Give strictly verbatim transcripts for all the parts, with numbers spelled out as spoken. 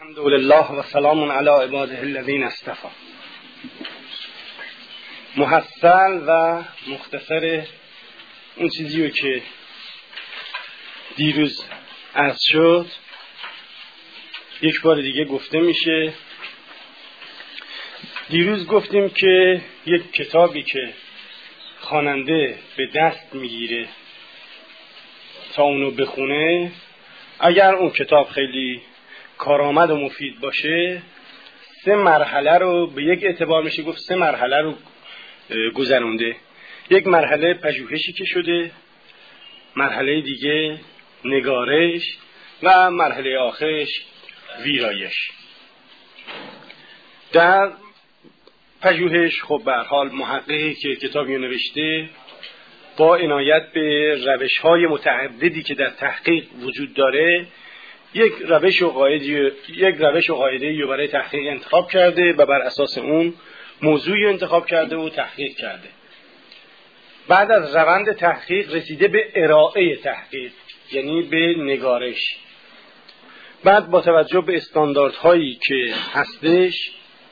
الحمدلله و سلام علی عباده الذین اصطفی. محصل و مختصر اون چیزی که دیروز عرض شد یک بار دیگه گفته میشه. دیروز گفتیم که یک کتابی که خواننده به دست میگیره تا اونو بخونه، اگر اون کتاب خیلی کارآمد و مفید باشه، سه مرحله رو به یک اعتبار میشه گفت سه مرحله رو گذرونده. یک مرحله پژوهشی که شده، مرحله دیگه نگارش و مرحله آخرش ویرایش. در پژوهش خب به هر حال محققی که کتابی نوشته با عنایت به روش‌های متعددی که در تحقیق وجود داره یک روش و قاعده یک روش و قاعده‌ای رو برای تحقیق انتخاب کرده و بر اساس اون موضوعی انتخاب کرده و تحقیق کرده. بعد از روند تحقیق رسیده به ارائه تحقیق، یعنی به نگارش. بعد با توجه به استانداردهایی که هستش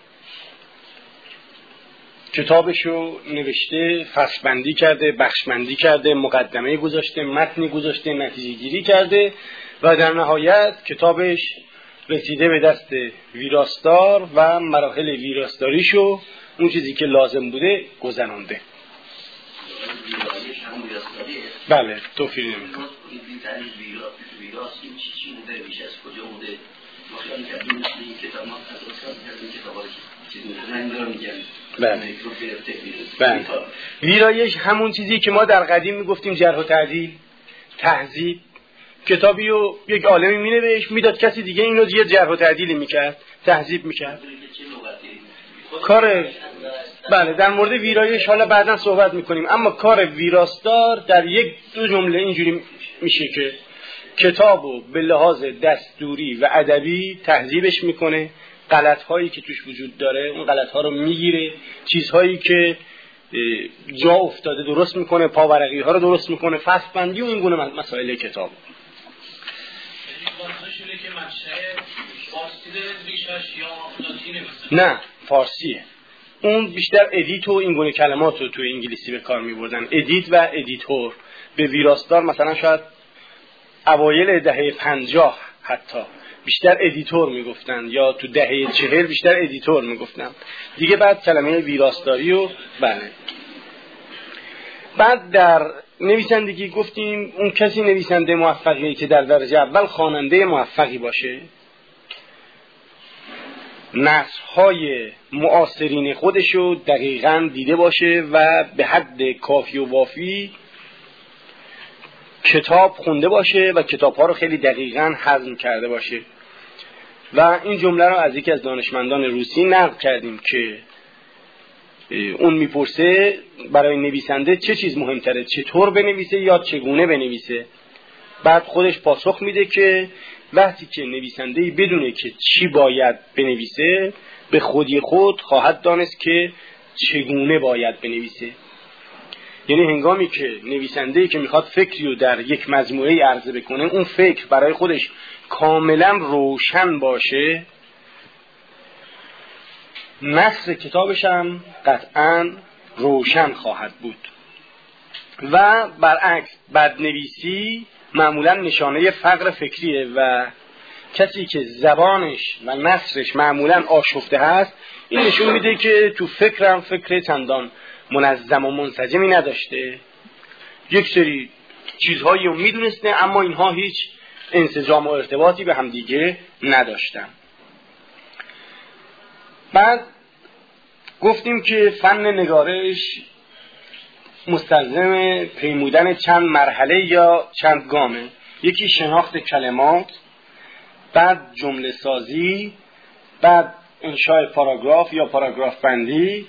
کتابشو نوشته، فصل‌بندی کرده، بخش‌بندی کرده، مقدمه گذاشته، متنی گذاشته، نتیجه گیری کرده و در نهایت کتابش رسیده به دست ویراستار و مراحل ویراستاریشو اون چیزی که لازم بوده گذرانده. بله توفیر نمی‌کنم. بله. بله. ویرایش همون چیزی که ما در قدیم میگفتیم جرح و تعدیل، تهذیب. کتابی رو یک عالمی مینوشت میداد کسی دیگه اینو دیگه جرح و تعدیل میکرد، تهذیب میکرد. کار بله در مورد ویرایش حالا بعداً صحبت میکنیم، اما کار ویراستار در یک دو جمله اینجوری میشه که کتابو به لحاظ دستوری و ادبی تهذیبش میکنه، غلط‌هایی که توش وجود داره اون غلط‌ها رو میگیره، چیزهایی که جا افتاده درست میکنه، پاورقی‌ها رو درست میکنه، فصل‌بندی و این گونه مسائل کتاب. نه فارسیه. اون بیشتر ادیت و این گونه کلمات رو توی انگلیسی به کار میبردن، ادیت و ادیتور. به ویراستار مثلا شاید اوایل دهه پنجاه حتی بیشتر ادیتور میگفتن، یا تو دهه چهل بیشتر ادیتور میگفتن دیگه. بعد کلمه ویراستاری و بله. بعد در نویسندگی گفتیم اون کسی نویسنده موفقی که در درجه اول خواننده موفقی باشه، نصرهای معاصرین خودشو دقیقاً دیده باشه و به حد کافی و وافی کتاب خونده باشه و کتاب‌ها رو خیلی دقیقاً هضم کرده باشه. و این جمله رو از یکی از دانشمندان روسی نقل کردیم که اون میپرسه برای نویسنده چه چیز مهمتره، چطور بنویسه یا چگونه بنویسه؟ بعد خودش پاسخ میده که وقتی که نویسنده‌ای بدونه که چی باید بنویسه، به خودی خود خواهد دانست که چگونه باید بنویسه. یعنی هنگامی که نویسنده‌ای که میخواد فکری رو در یک مجموعه عرضه بکنه، اون فکر برای خودش کاملا روشن باشه، نصر کتابش هم قطعا روشن خواهد بود. و برعکس بدنویسی معمولا نشانه فقر فکریه و کسی که زبانش و نثرش معمولا آشفته هست، این نشون میده که تو فکرم فکر چندان منظم و منسجمی نداشته، یک سری چیزهایی رو میدونسته اما اینها هیچ انسجام و ارتباطی به هم دیگه نداشتن. بعد گفتیم که فن نگارش مستلزم پیمودن چند مرحله یا چند گامه. یکی شناخت کلمات، بعد جمله سازی، بعد انشاء پاراگراف یا پاراگراف بندی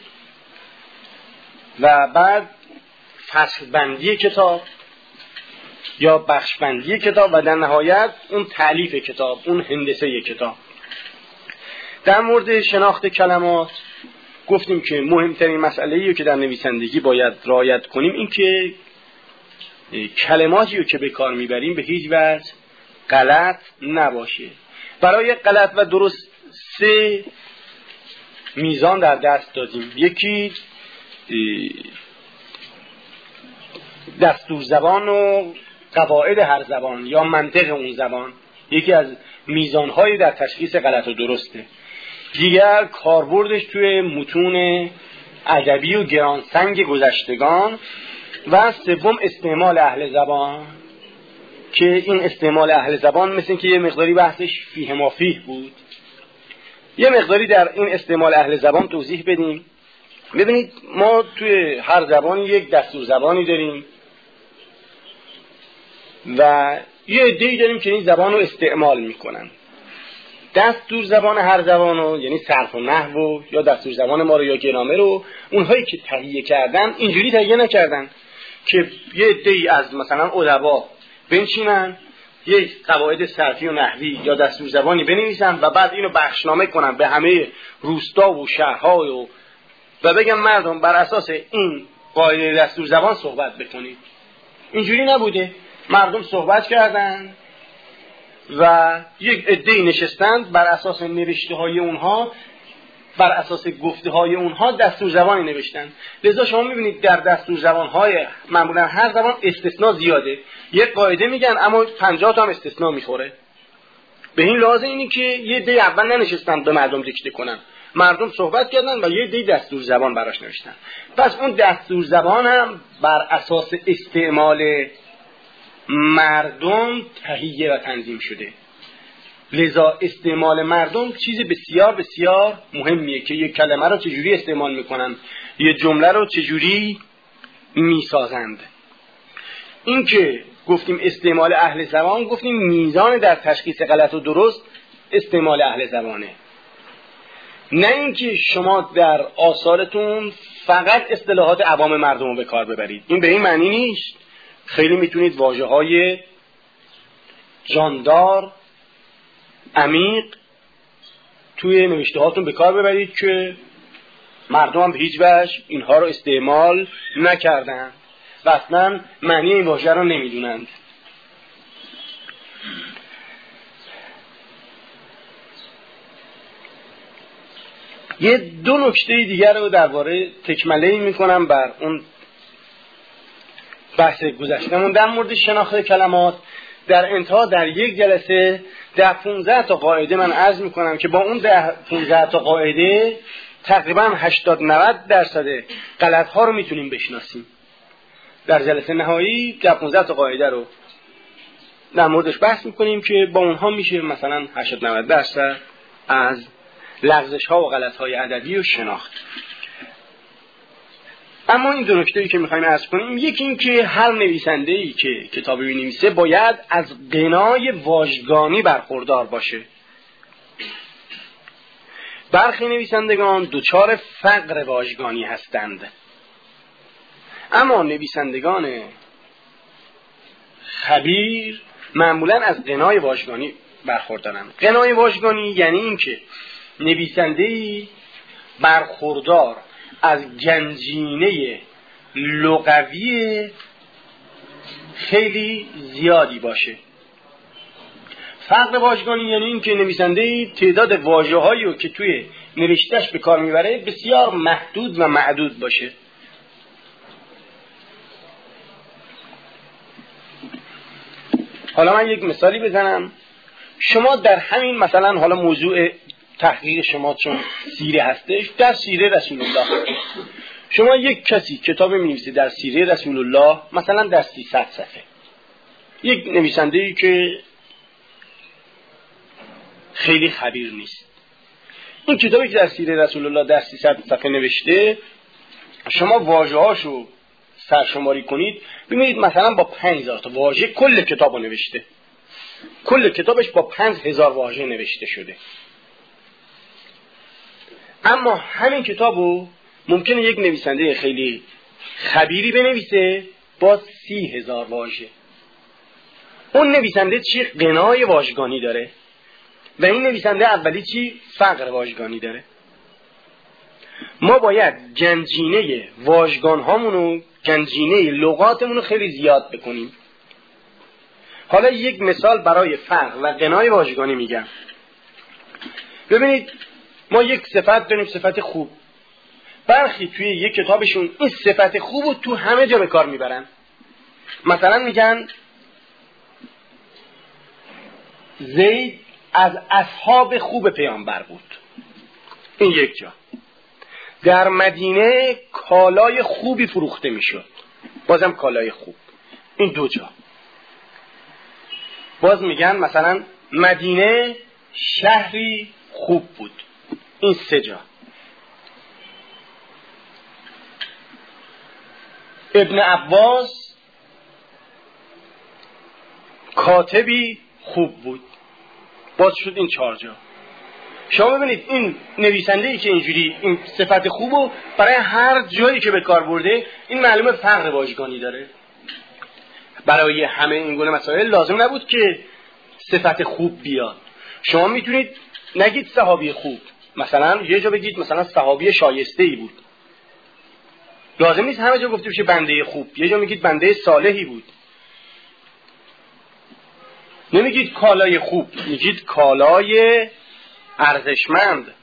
و بعد فصل بندی کتاب یا بخش بندی کتاب و در نهایت اون تألیف کتاب، اون هندسه کتاب. در مورد شناخت کلمات گفتیم که مهمترین مسئله‌ای رو که در نویسندگی باید رعایت کنیم این که کلماتی رو که به کار میبریم به هیچ وجه غلط نباشه. برای غلط و درست سه میزان در دست دادیم. یکی دستور زبان و قواعد هر زبان یا منطق اون زبان، یکی از میزانهای در تشخیص غلط و درسته. دیگر کاربردش توی متون ادبی و گرانسنگ گذشتگان، و سوم استعمال اهل زبان که این استعمال اهل زبان مثل که یه مقداری بحثش فیه ما فیه بود. یه مقداری در این استعمال اهل زبان توضیح بدیم. ببینید ما توی هر زبانی یک دستور زبانی داریم و یه عده‌ای داریم که این زبان رو استعمال میکنن. دستور زبان هر زبانو، یعنی صرف و نحو یا دستور زبان ما رو یا گرامر رو، اونهایی که تهیه کردن اینجوری تهیه نکردن که یه عده‌ای از مثلا ادبا بنشینن یک قواعد صرفی و نحوی یا دستور زبانی بنویسن و بعد اینو بخشنامه کنن به همه روستا و شهرها و و بگم مردم بر اساس این قاعده دستور زبان صحبت بکنید. اینجوری نبوده. مردم صحبت کردن و یک عده‌ای نشستند بر اساس نوشته های اونها، بر اساس گفته های اونها دستور زبانی نوشتن. لذا شما میبینید در دستور زبان های معمولا هر زبان استثناء زیاده. یک قاعده میگن اما پنجاه تا هم استثناء میخوره. به این لازم اینه که یه عده اول ننشستن به مردم دیکته کنن، مردم صحبت کردن و یه عده دستور زبان براش نوشتن. پس اون دستور زبان هم بر اساس استعمال مردم تهیه و تنظیم شده. لذا استعمال مردم چیز بسیار بسیار مهمیه که یک کلمه رو چجوری استعمال میکنن، یک جمله رو چجوری میسازند. این که گفتیم استعمال اهل زبان، گفتیم میزان در تشخیص غلط و درست استعمال اهل زبانه، نه اینکه شما در آثارتون فقط اصطلاحات عوام مردم رو به کار ببرید. این به این معنی نیست. خیلی میتونید واژه های جاندار عمیق توی نوشته هاتون به کار ببرید که مردم هم به هیچ وجه اینها رو استعمال نکردن و اصلا معنی این واژه رو نمیدونند. یه دو نکته دیگر رو درباره تکمله‌ای میکنم بر اون بحث گذشتمون در مورد شناخت کلمات. در انتها در یک جلسه ده پونزده تا قاعده من عرض میکنم که با اون ده پونزده تا قاعده تقریبا هشتاد نود درصد غلط ها رو میتونیم بشناسیم. در جلسه نهایی ده پونزده تا قاعده رو در موردش بحث میکنیم که با اونها میشه مثلا هشتاد نود درصد از لغزش ها و غلط های ادبی و شناخت. اما این دو نکته‌ای که می‌خوایم عرض کنیم، یکی این که هر نویسنده‌ای که کتابی بنویسه باید از غنای واژگانی برخوردار باشه. برخی نویسندگان دچار فقر واژگانی هستند، اما نویسندگان خبیر معمولاً از غنای واژگانی برخوردارند. غنای واژگانی یعنی این که نویسنده‌ای برخوردار از گنجینه لغوی خیلی زیادی باشه. فقر واژگانی یعنی این که نویسنده تعداد واژه‌هایی رو که توی نوشتهش به کار میبره بسیار محدود و معدود باشه. حالا من یک مثالی بزنم. شما در همین مثلا حالا موضوع تحقیق شما چون سیره هستش، در سیره رسول الله شما یک کسی کتاب می‌نویسه در سیره رسول الله مثلا در سیصد صفحه، یک نویسنده‌ای که خیلی خبیر نیست، این کتابی که در سیره رسول الله در سیصد صفحه نوشته، شما واژه‌هاشو سرشماری کنید ببینید مثلا با پنج هزار تا واژه کل کتابو نوشته، کل کتابش با پنج هزار واژه نوشته شده. اما همین کتابو ممکنه یک نویسنده خیلی خبیری بنویسه با سی هزار واژه. اون نویسنده چی؟ غنای واژگانی داره و این نویسنده اولی چی؟ فقر واژگانی داره. ما باید گنجینه واژگان هامونو، گنجینه لغاتمونو خیلی زیاد بکنیم. حالا یک مثال برای فقر و غنای واژگانی میگم. ببینید ما یک صفت داریم، صفت خوب. برخی توی یک کتابشون این صفت خوب رو تو همه جا به کار میبرن. مثلا میگن زید از اصحاب خوب پیامبر بود، این یک جا. در مدینه کالای خوبی فروخته میشد، بازم کالای خوب، این دو جا. باز میگن مثلا مدینه شهری خوب بود، این سه جا. ابن عباس کاتبی خوب بود، باز شد این چهار جا. شما ببینید این نویسنده ای که اینجوری این صفت خوبو برای هر جایی که به کار برده، این معلومه فقر واژگانی داره. برای همه این گونه مسائل لازم نبود که صفت خوب بیاد. شما میتونید نگید صحابی خوب، مثلا یه جا بگید مثلا صحابی شایسته ای بود، لازم نیست همه جا گفته بشه بنده خوب. یه جا میگید بنده صالحی بود، نمیگید کالای خوب، میگید کالای ارزشمند.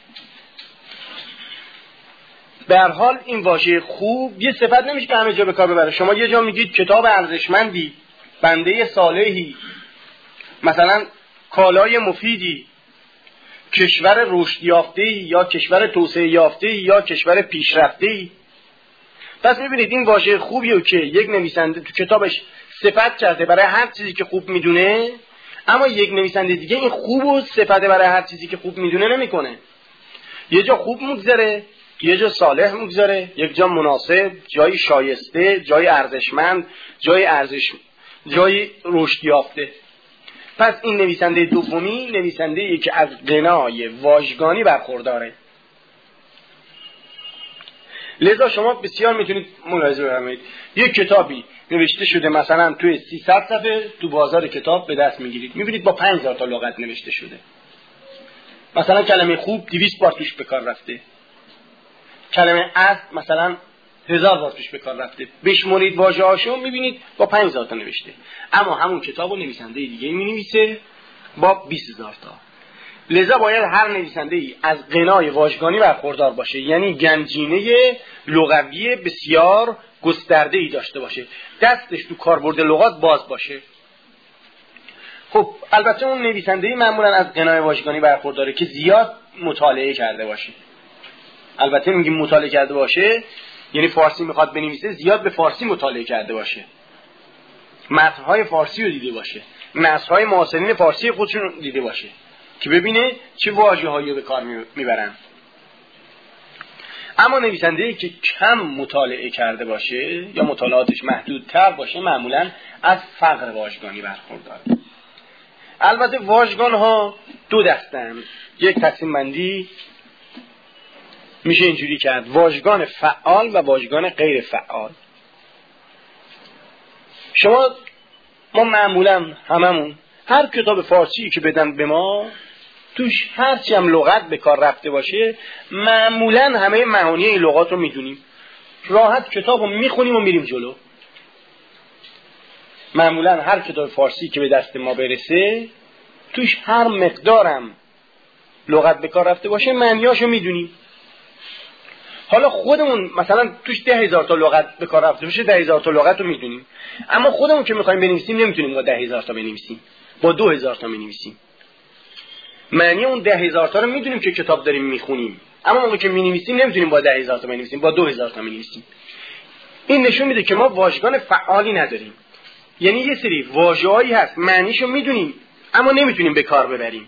به هر حال این واژه خوب یه صفت نمیشه که همه جا به کار ببره. شما یه جا میگید کتاب ارزشمندی، بنده صالحی، مثلا کالای مفیدی، کشور رشد یافته‌ای یا کشور توسعه یافته‌ای یا کشور پیشرفته‌ای. پس میبینید این واژه خوبیه که یک نویسنده تو کتابش صفت کرده برای هر چیزی که خوب میدونه، اما یک نویسنده دیگه این خوب و صفت برای هر چیزی که خوب میدونه نمیکنه. یه جا خوب میگذاره، یه جا صالح میگذاره، یک جا مناسب، جایی شایسته، جایی ارزشمند، جایی ارزش، جایی رشد یافته. پس این نویسنده دومی نویسنده ای که از غنای واژگانی برخورداره. لذا شما بسیار میتونید ملاحظه بفرمایید یک کتابی نوشته شده مثلا توی سیصد صفحه تو بازار کتاب به دست میگیرید، میبینید با پنج هزار تا لغت نوشته شده. مثلا کلمه خوب دویست بار توش به کار رفته، کلمه اصل مثلا هزار بار توش به کار رفته. بشمرید واژه‌هاشو میبینید با پنج هزار تا نوشته، اما همون کتابو نویسنده دیگه مینویسه با بیست هزار تا. لذا باید هر نویسنده ای از غنای واژگانی برخوردار باشه، یعنی گنجینه لغوی بسیار گسترده ای داشته باشه، دستش تو کاربرد لغات باز باشه. خب البته اون نویسنده ای معمولا از غنای واژگانی برخورداره که زیاد مطالعه کرده باشه. البته میگیم مطالعه کرده باشه یعنی فارسی میخواد بنویسه، زیاد به فارسی مطالعه کرده باشه، متن‌های فارسی رو دیده باشه، نثرهای معاصرین فارسی خودشون دیده باشه که ببینه چه واژه‌هایی به کار میبرن. اما نویسنده‌ای که کم مطالعه کرده باشه یا مطالعاتش محدودتر باشه معمولاً از فقر واژگانی برخورداره. البته واژگان‌ها دو دسته‌اند، یک تقسیم بندی میشه اینجوری کرد: واژگان فعال و واژگان غیر فعال. شما ما معمولاً هممون هر کتاب فارسی که بدن به ما توش هرچی هم لغت به کار رفته باشه معمولاً همه معانی این لغات رو میدونیم، راحت کتاب رو میخونیم و میریم جلو. معمولاً هر کتاب فارسی که به دست ما برسه توش هر مقدارم لغت به کار رفته باشه معنیاشو میدونیم. حالا خودمون مثلا توش ده هزار تا لغت به کار رفته باشه، ده هزار تا لغت رو میدونیم، اما خودمون که میخوایم بنویسیم نمیتونیم با ده هزار تا بنویسیم، با دو هزار تا بنویسیم. معنی اون ده هزار تا رو میدونیم که کتاب داریم میخونیم، اما موقعی که مینویسیم نمیتونیم با ده هزار تا بنویسیم، با دو هزار تا بنویسیم. این نشون میده که ما واژگان فعالی نداریم، یعنی یه سری واژه‌هایی هست معنیشو میدونیم اما نمیتونیم به کار ببریم.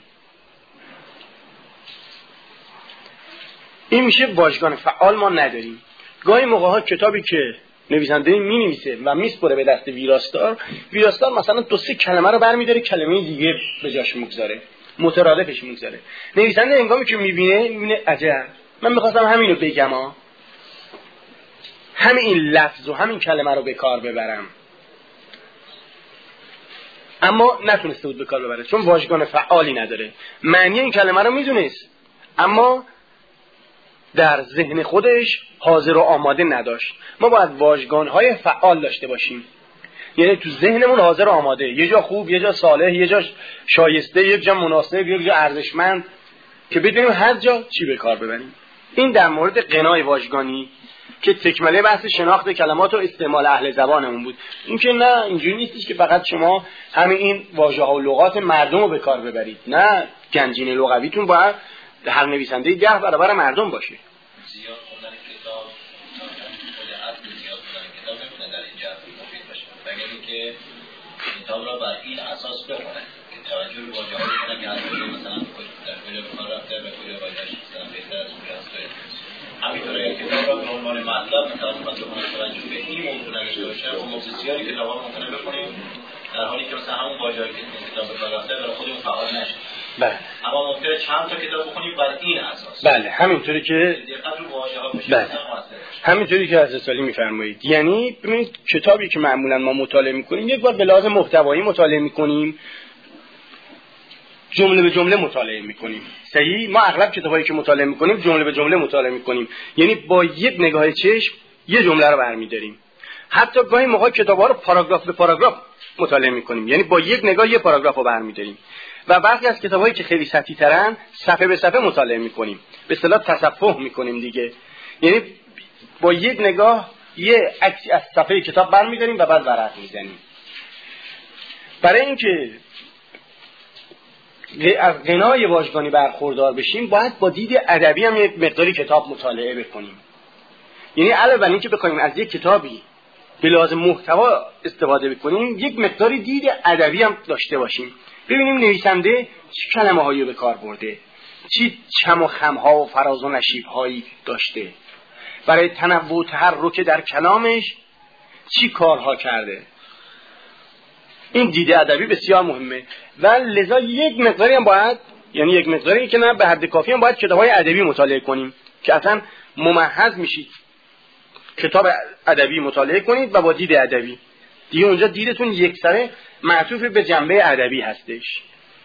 این میشه واژگان فعال ما نداریم. گاهی موقع‌ها کتابی که نویسنده می‌نویسه و میسپره به دست ویراستار، ویراستار مثلا دو سه کلمه رو برمی‌داره کلمه دیگه به جاش میگذاره، مترادفش میگذاره. نویسنده هنگامی که میبینه میبینه عجب من می‌خواستم همینو بگم ها، همین این لفظ و همین کلمه رو به کار ببرم، اما نتونسته بود به کار ببره چون واژگان فعالی نداره. معنی این کلمه رو میدونست اما در ذهن خودش حاضر و آماده نداشت. ما باید واژگان‌های فعال داشته باشیم، یعنی تو ذهنمون حاضر و آماده، یه جا خوب، یه جا صالح، یه جا شایسته، یه جا مناسب، یه جا ارزشمند. که بدونیم هر جا چی به کار ببریم. این در مورد غنای واژگانی که تکمله بحث شناخت کلمات و استعمال اهل زبانمون بود. این که نه اینجوری نیستش که فقط شما همین این واژه ها و لغات مردم رو به کار ببرید، نه، گنجینه لغویتون باید هر نویسنده ده برابر مردم باشه. زیاد خوندن کتاب خود اصل زیاد خوندن کتاب نمیتونه در این جهت مفید باشه، مگر اینکه کتاب را بر این اساس بخونه که توجه به واژه‌هایی کنه که از کجا مثلا در کجا به کار رفته و کجا واژه‌اش مثلا بهتر از اون هست. همینطوره کتاب را به عنوان مطلب مثلا مطلب توجه به این موضوع نداشته باشه، اون موضوع زیادی کتابا رو ممکنه بخونیم در حالی که مثلا همون واژه‌ای که تو کتاب به کار رفته برای خودمون فعال نشه. بله. اما ممکنه چند تا کتاب بخونیم بر این اساس. بله، همینطوری که دقت رو واژه‌ها بشه. بله. همینطوری که حضرت علی می‌فرمایید. یعنی ببینید کتابی که معمولا ما مطالعه می‌کنیم یک بار به لحاظ محتوایی مطالعه می‌کنیم، جمله به جمله مطالعه می‌کنیم. صحیح؟ ما اغلب کتابایی که مطالعه می‌کنیم جمله به جمله مطالعه می‌کنیم. یعنی با یک نگاه چشم یه جمله رو برمی‌داریم. حتی گاهی موقع کتابا رو پاراگراف به پاراگراف مطالعه می‌کنیم. یعنی با یک نگاه یه پاراگراف رو برمی‌داریم. و برخی از کتابایی که خیلی سطحی ترن صفحه به صفحه مطالعه می‌کنیم. به اصطلاح تصفح می‌کنیم دیگه. یعنی با یک نگاه یه عکسی از صفحه کتاب برمی‌داریم و بعد ورق می‌زنیم. برای اینکه از غنای واژگانی برخوردار بشیم باید با دید ادبی هم یک مقداری کتاب مطالعه بکنیم. یعنی علاوه بر اینکه بخوایم از یک کتابی به لحاظ محتوا استفاده بکنیم یک مقداری دید ادبی هم داشته باشیم، ببینیم نویسنده چه کلمه‌هایی به کار برده، چی چم و خم‌ها و فراز و نشیب‌هایی داشته، برای تنوع و تحرک در کلامش چی کارها کرده. این دید ادبی بسیار مهمه و لذا یک مقداری هم باید، یعنی یک مقداری که نه به حد کافی هم باید کتاب‌های ادبی مطالعه کنیم که اصلا ممحض میشید. کتاب ادبی مطالعه کنید و با دید ادبی دیگه اونجا دیدتون یکسره معطوف به جنبه ادبی هستش.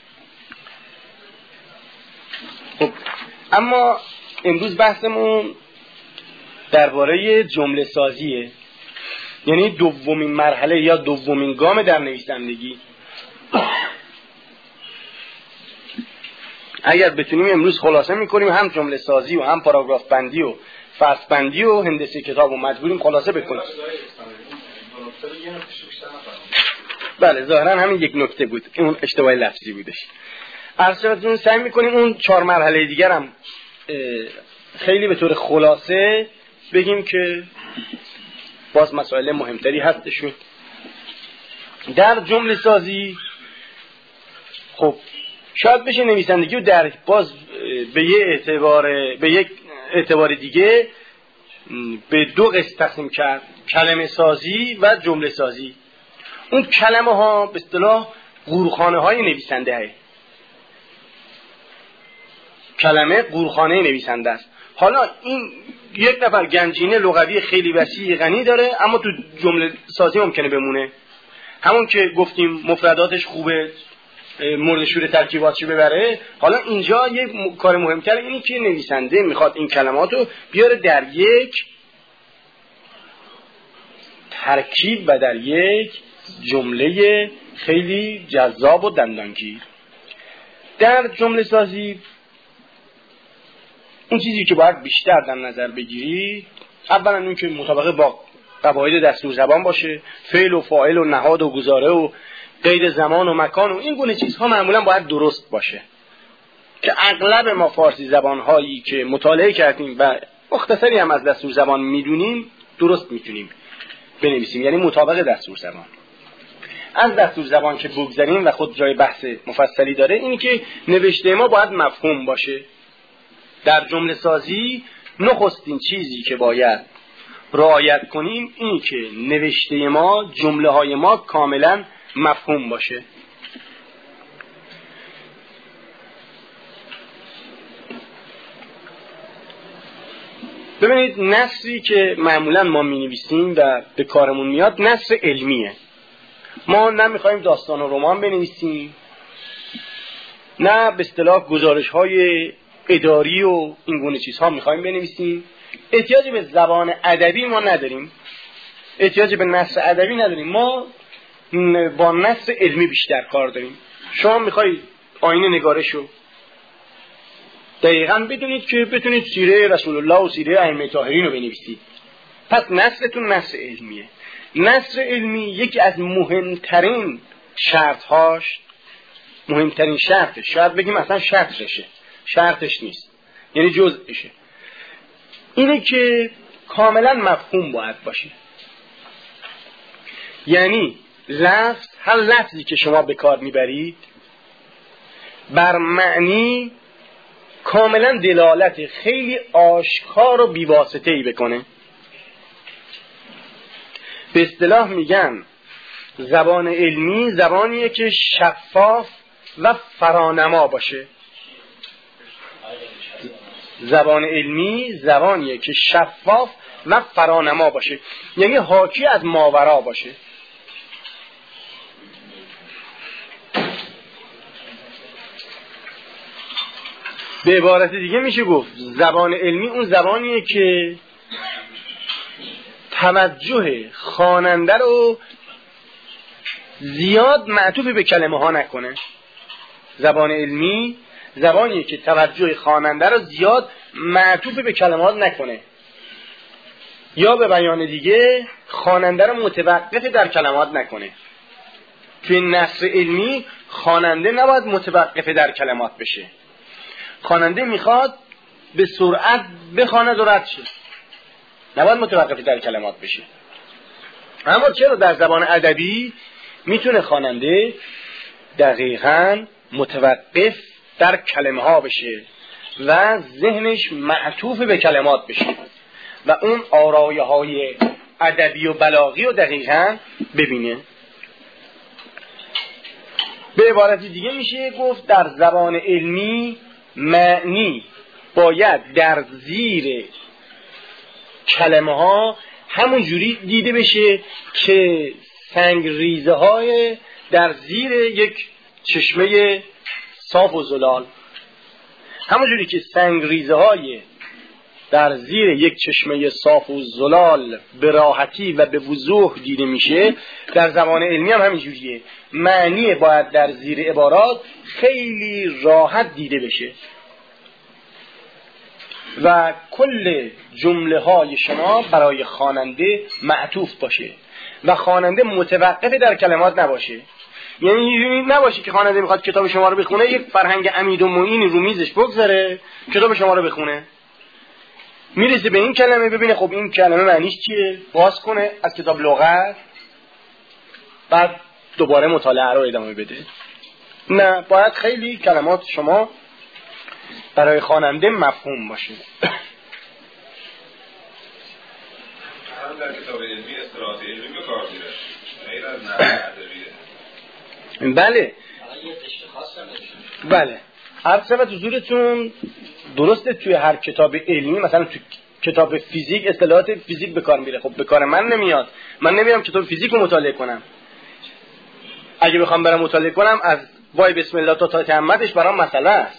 خب اما امروز بحثمون درباره جمله سازیه، یعنی دومین مرحله یا دومین گام در نویسندگی. اگر بتونیم امروز خلاصه میکنیم هم جمله سازی و هم پاراگراف بندی و فصل بندی و هندسه کتاب و مجبوریم خلاصه بکنیم. بله ظاهرا همین یک نکته بود، اون اشتباه لفظی بودش. عرض سعی میکنیم اون چهار مرحله دیگر هم خیلی به طور خلاصه بگیم که باز مسائل مهمتری هستشون. در جمله سازی خب شاید بشه نویسندگی رو در باز به یه اعتبار به یک اعتبار دیگه به دو قسم تقسیم کرد، کلمه سازی و جمله سازی. اون کلمه ها به اصطلاح گورخانه های نویسنده هست. کلمه گورخانه نویسنده است. حالا این یک نفر گنجینه لغوی خیلی وسیع غنی داره اما تو جمله سازی ممکنه بمونه. همون که گفتیم مفرداتش خوبه، مورد شور ترکیباتشو ببره. حالا اینجا یک م... کار مهمتر اینه که نویسنده میخواد این کلماتو بیاره در یک ترکیب و در یک جمله خیلی جذاب و دندانگیر. در جمله سازی اون چیزی که باید بیشتر در نظر بگیری اولا اون که مطابق با قواعد دستور زبان باشه، فعل و فاعل و نهاد و گزاره و قید زمان و مکان و این گونه چیزها معمولا باید درست باشه که اغلب ما فارسی زبانهایی که مطالعه کردیم و مختصری هم از دستور زبان میدونیم درست میتونیم بنویسیم، یعنی مطابق دستور زبان. از دستور زبان که بگذاریم و خود جای بحث مفصلی داره اینی که نوشته ما باید مفهوم باشه. در جمله سازی نخستین چیزی که باید رعایت کنیم اینی که نوشته ما، جمله های ما کاملا مفهوم باشه. ببینید نثری که معمولا ما می نویسیم و به کارمون میاد نثر علمیه. ما نه میخوایم داستان و رمان بنویسیم، نه به اصطلاح گزارش های اداری و این گونه چیزها میخوایم بنویسیم. احتیاج به زبان ادبی ما نداریم، احتیاج به نثر ادبی نداریم. ما با نثر علمی بیشتر کار داریم. شما میخواید آینه نگارشو دقیقاً بدونید که بتونید سیره رسول الله و سیره ائمه طاهرین رو بنویسید. پس نثرتون نثر علمیه. نثر علمی یکی از مهمترین شرطهاش، مهمترین شرطش، شاید بگیم اصلا شرطشه، شرطش نیست، یعنی جزءشه، اینه که کاملا مفهوم باید باشه. یعنی لفظ، هر لفظی که شما به کار میبرید بر معنی کاملا دلالت خیلی آشکار و بیواسطه‌ای بکنه. به اصطلاح میگن زبان علمی زبانیه که شفاف و فرانما باشه. زبان علمی زبانیه که شفاف و فرانما باشه، یعنی حاکی از ماورا باشه. به عبارت دیگه میشه گفت زبان علمی اون زبانیه که توجه خواننده رو زیاد معطوف به کلمه ها نکنه. زبان علمی زبانیه که توجه خواننده رو زیاد معطوف به کلمات نکنه، یا به بیان دیگه خواننده رو متوقف در کلمات نکنه. توی نثر علمی خواننده نباید متوقف در کلمات بشه. خواننده میخواد به سرعت بخواند و رد شه، نباید متوقف در کلمات بشه. اما چرا در زبان ادبی میتونه خواننده دقیقاً متوقف در کلمه ها بشه و ذهنش معطوف به کلمات بشه و اون آرایه های ادبی و بلاغی رو دقیقاً ببینه. به عبارت دیگه میشه گفت در زبان علمی معنی باید در زیر کلمه ها همون جوری دیده بشه که سنگ ریزه های در زیر یک چشمه صاف و زلال، همون جوری که سنگ ریزه های در زیر یک چشمه صاف و زلال به راحتی و به وضوح دیده میشه، در زبان علمی هم همین جوریه. معنی باید در زیر عبارات خیلی راحت دیده بشه و کل جمله های شما برای خواننده معطوف باشه و خواننده متوقف در کلمات نباشه. یعنی نباشه که خواننده میخواد کتاب شما رو بخونه یک فرهنگ عمید و معین رو میزش بگذاره کتاب شما رو بخونه، میرسه به این کلمه ببینه خب این کلمه معنیش چیه، باز کنه از کتاب لغت، بعد دوباره مطالعه رو ادامه بده. نه، باید خیلی کلمات شما برای خواننده مفهوم باشه. هم در کتاب علمی اصطلاحات علمی به کار میره، غیر از نحو ادبیه. بله بله، عرض شود حضورتون درسته توی هر کتاب علمی، مثلا توی کتاب فیزیک اصطلاحات فیزیک به کار میره، خب به کار من نمیاد، من نمیرم کتاب فیزیک رو مطالعه کنم. اگه بخوام برام مطالعه کنم از وای بسم الله تا تا تهمتش برام مسئله است.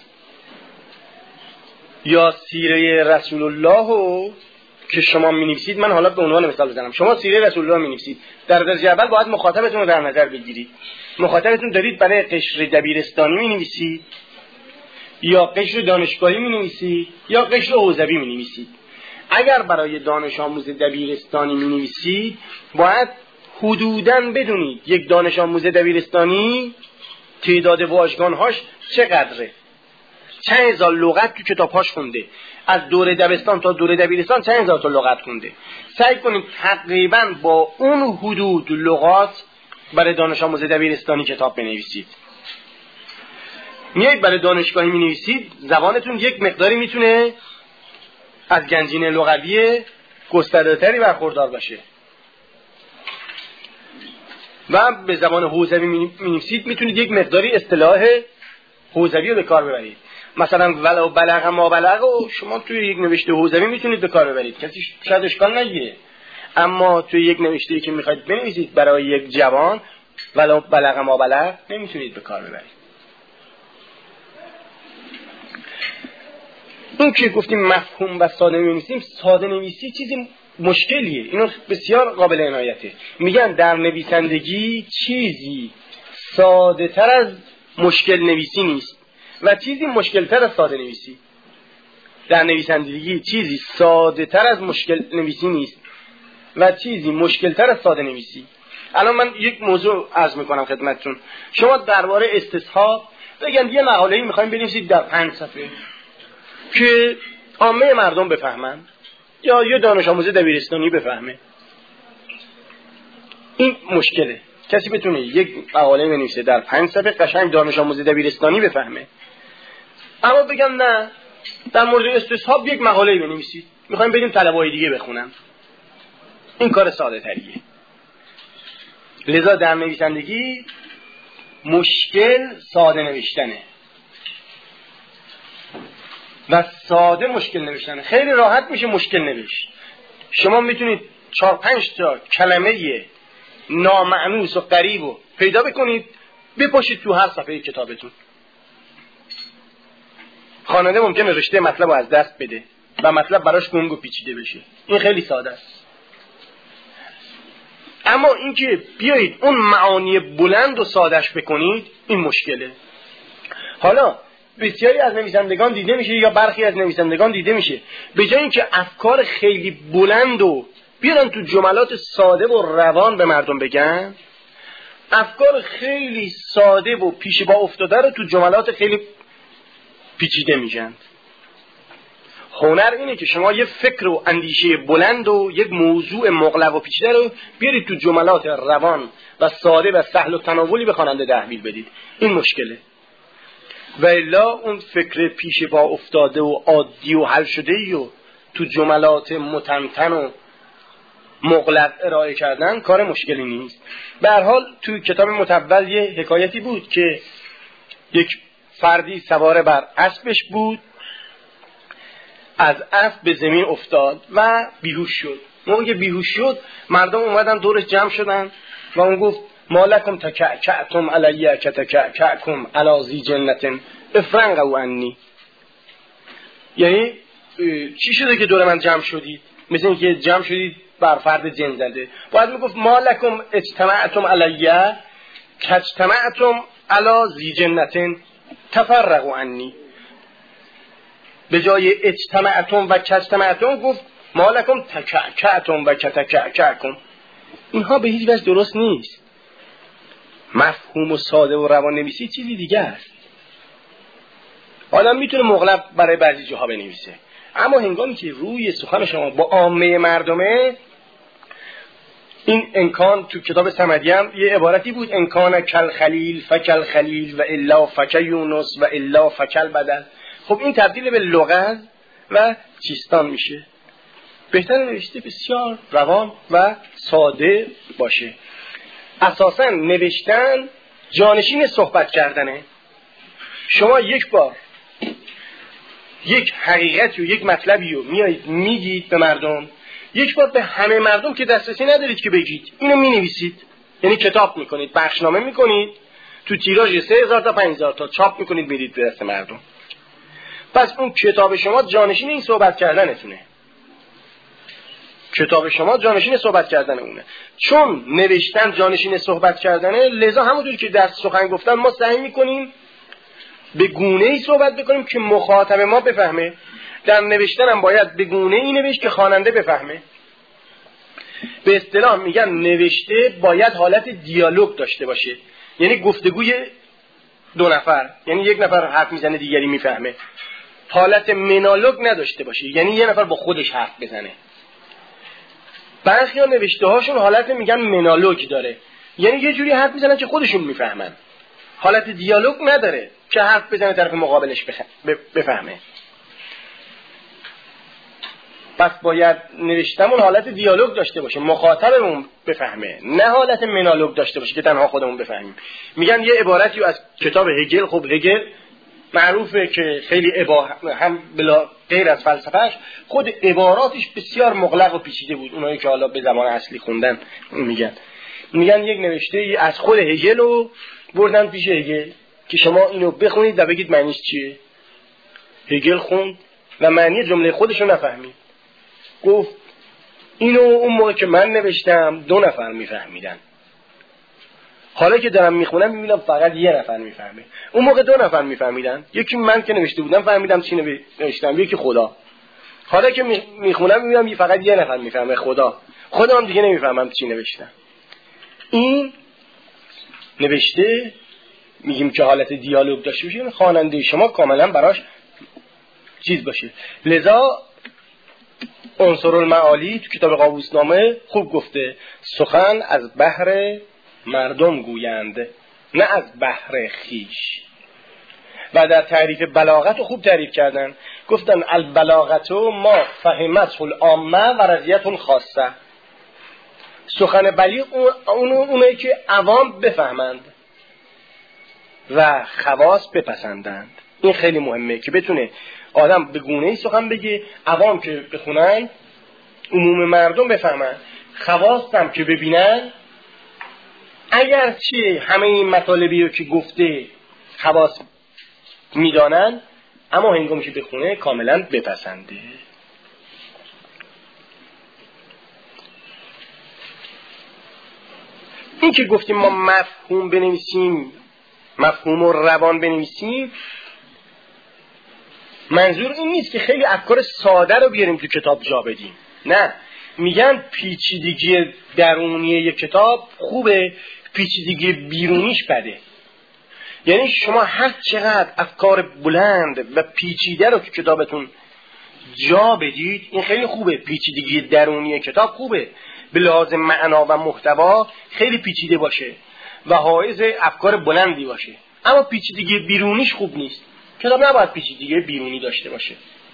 یا سیره رسول الله رو که شما می‌نویسید، من حالا به عنوان مثال بزنم، شما سیره رسول الله می‌نویسید، در درجه اول باید مخاطبتون رو در نظر بگیرید. مخاطبتون دارید برای قشر دبیرستانی می‌نویسید یا قشر دانشگاهی می‌نویسید یا قشر حوزوی می‌نویسید. اگر برای دانش آموز دبیرستانی می‌نویسید باید حدوداً بدونید یک دانش آموز دبیرستانی تعداد واژگان‌هاش چقدره، چند هزار لغت تو کتاب‌هاش خونده، از دوره دبستان تا دوره دبیرستان چند هزار تا لغت خونده. سعی کنید تقریباً با اون حدود لغات برای دانش آموز دبیرستانی کتاب بنویسید. میایید برای دانشگاهی می‌نویسید، زبانتون یک مقداری میتونه از گنجینه لغوی گسترده‌تری برخوردار باشه و به زبان حوزوی می‌نویسید میتونید یک مقداری اصطلاح حوزوی رو به کار ببرید. مثلا ولو بلغ ما بلغ و شما توی یک نوشته حوزوی میتونید به کار ببرید، کسی شاید اشکال نگیره، اما توی یک نوشته‌ای که میخواید بنویسید برای یک جوان ولو بلغ ما بلغ نمیتونید به کار ببرید. اون که گفتیم مفهوم و ساده نویسیم، ساده نویسی چیزی مشکلیه، اینو بسیار قابل عنایته. میگن در نویسندگی چیزی ساده تر از مشکل نویسی نیست و چیزی مشکل تر از ساده نویسی. در نویسندگی چیزی ساده تر از مشکل نویسی نیست و چیزی مشکل تر از ساده نویسی. الان من یک موضوع عرض میکنم خدمتتون. شما درباره استصحاب بگن یه مقاله‌ای میخوایم بنویسید در پنج صفحه که عامه مردم بفهمن یا یه دانش آموز دبیرستانی بفهمه. این مشکله. کسی بتونه یک مقاله بنویسه در پنج صفحه قشنگ دانش آموز دبیرستانی بفهمه. اما بگم نه، در مورد استصحاب یک مقاله بنویسید، میخوایم بدیم طلبه‌های دیگه بخونن. این کار ساده تریه. لذا در نویسندگی مشکل ساده نوشتنه و ساده مشکل نوشتنه. خیلی راحت میشه مشکل نوشت. شما میتونید چهار پنج تا کلمه نامعنوس و غریب رو پیدا بکنید بپاشید تو هر صفحه کتابتون. خواننده ممکنه رشته مطلب رو از دست بده و مطلب براش گنگ و پیچیده بشه. این خیلی ساده است. اما اینکه بیایید اون معانی بلند و سادهش بکنید، این مشکله. حالا بسیاری از نویسندگان دیده میشه یا برخی از نویسندگان دیده میشه به جای اینکه افکار خیلی بلند و بیارن تو جملات ساده و روان به مردم بگن، افکار خیلی ساده و پیش با افتاده رو تو جملات خیلی پیچیده میگن. هنر اینه که شما یه فکر و اندیشه بلند و یک موضوع مغلق و پیچیده رو بیارید تو جملات روان و ساده و سهل و تناولی به خواننده تحویل بدید. این مشکله. و الا اون فکر پیش با افتاده و عادی و حل شده و تو جملات متنتن و مغلق ارائه کردن کار مشکلی نیست. به هر حال تو کتاب متول یه حکایتی بود که یک فردی سوار بر اسبش بود، از اسب به زمین افتاد و بیهوش شد. موقعی که بیهوش شد مردم اومدن دورش جمع شدن و اون گفت مالکم تکعکعتم علیه کتکعکعکم علی ذی جنة افرنقوا عنی. یعنی چی شده که دور من جمع شدید؟ مثل اینکه جمع شدید بر فرد جن زده. باید میگفت مالکم اجتمعتم علیه کاجتمعتم علی ذی جنة تفرقوا عنی. به جای اجتمعتم و کاجتمعتم گفت مالکم تکعکعتم و کتکعکعکم. اینها به هیچ وجه درست نیست. مفهوم و ساده و روان نویسی چیزی دیگه است. آدم میتونه مغلق برای بعضی جاها بنویسه، اما هنگامی که روی سخن شما با عامه مردمه، این امکان تو کتاب صمدی هم یه عبارتی بود، امکان کل خلیل فکل خلیل و الا فک یونس و الا فکل بدل. خب این تبدیل به لغت و چیستان میشه. بهتر نوشته بسیار روان و ساده باشه. اساساً نوشتن جانشین صحبت کردنه. شما یک بار یک حقیقتی و یک مطلبی رو میایید میگید به مردم، یک بار به همه مردم که دسترسی ندارید که بگید، اینو مینویسید. یعنی کتاب میکنید، بخشنامه میکنید، تو تیراژ سه هزار تا پنج هزار تا چاپ میکنید میدید به دست مردم. پس اون کتاب شما جانشین این صحبت کردنتونه. کتاب شما جانشین صحبت کردن اونه. چون نوشتن جانشین صحبت کردنه، لذا همونطور که در سخن گفتن ما سعی میکنیم به گونه‌ای صحبت بکنیم که مخاطب ما بفهمه. در نوشتن هم باید به گونه‌ای نوشت که خواننده بفهمه. به اصطلاح میگن نوشته باید حالت دیالوگ داشته باشه، یعنی گفتگوی دو نفر، یعنی یک نفر حرف میزنه دیگری میفهمه. حالت منالوگ نداشته باشه، یعنی یه نفر با خودش حرف بزنه. برخی ها نوشته هاشون حالت میگن منالوگ داره، یعنی یه جوری حرف میزنن که خودشون میفهمن. حالت دیالوگ نداره که حرف بزنه طرف مقابلش بفهمه. پس باید نوشتمون حالت دیالوگ داشته باشه، مخاطبمون بفهمه، نه حالت منالوگ داشته باشه که تنها خودمون بفهمیم. میگن یه عبارتی از کتاب هگل، خب هگل معروفه که خیلی عبارت هم بلا غیر از فلسفهش خود عباراتش بسیار مغلق و پیچیده بود. اونایی که حالا به زمان اصلی خوندن میگن میگن یک نوشته از خود هگل رو بردن پیش هگل که شما اینو بخونید و بگید معنیش چیه. هگل خوند و معنی جمله خودش رو نفهمید. گفت اینو اون موقع که من نوشتم دو نفر میفهمیدن. حالا که دارم میخونم میبینم فقط یه نفر میفهمه. اون موقع دو نفر میفهمیدن، یکی من که نوشته بودم فهمیدم چی نوشتم، یکی خدا. حالا که میخونم میبینم فقط یه نفر میفهمه، خدا. خودم دیگه نمیفهمم چی نوشتم. این نوشته میگیم که حالت دیالوگ داشته باشه، خواننده شما کاملا براش چیز باشه. لذا عنصر المعالی تو کتاب قابوسنامه خوب گفته سخن از بحر مردم گویند نه از بحر خیش. و در تعریف بلاغت خوب تعریف کردن، گفتن البلاغت ما فهمته العامه و رضیت الخاصه. سخن بلیغ اون اونایی که عوام بفهمند و خواص بپسندند. این خیلی مهمه که بتونه آدم به گونه‌ای سخن بگه، عوام که بخونن عموم مردم بفهمن، خواص هم که ببینن اگرچه همه این مطالبی رو که گفته خواص میدانن اما هنگامی که بخونه کاملا بپسنده. این که گفتیم ما مفهوم بنویسیم، مفهوم و روان بنویسیم، منظور این نیست که خیلی افکار ساده رو بیاریم تو کتاب جا بدیم. نه، میگن پیچیدگی درونی یک کتاب خوبه، پیچیدگی بیرونیش بده. یعنی شما هر چقدر افکار بلند و پیچیده رو تو کتابتون جا بدید این خیلی خوبه. پیچیدگی درونی کتاب خوبه، به لحاظ معنا و محتوا خیلی پیچیده باشه و حائز افکار بلندی باشه، اما پیچیدگی بیرونیش خوب نیست. کتاب نباید پیچیدگی بیرونی داشته باشه.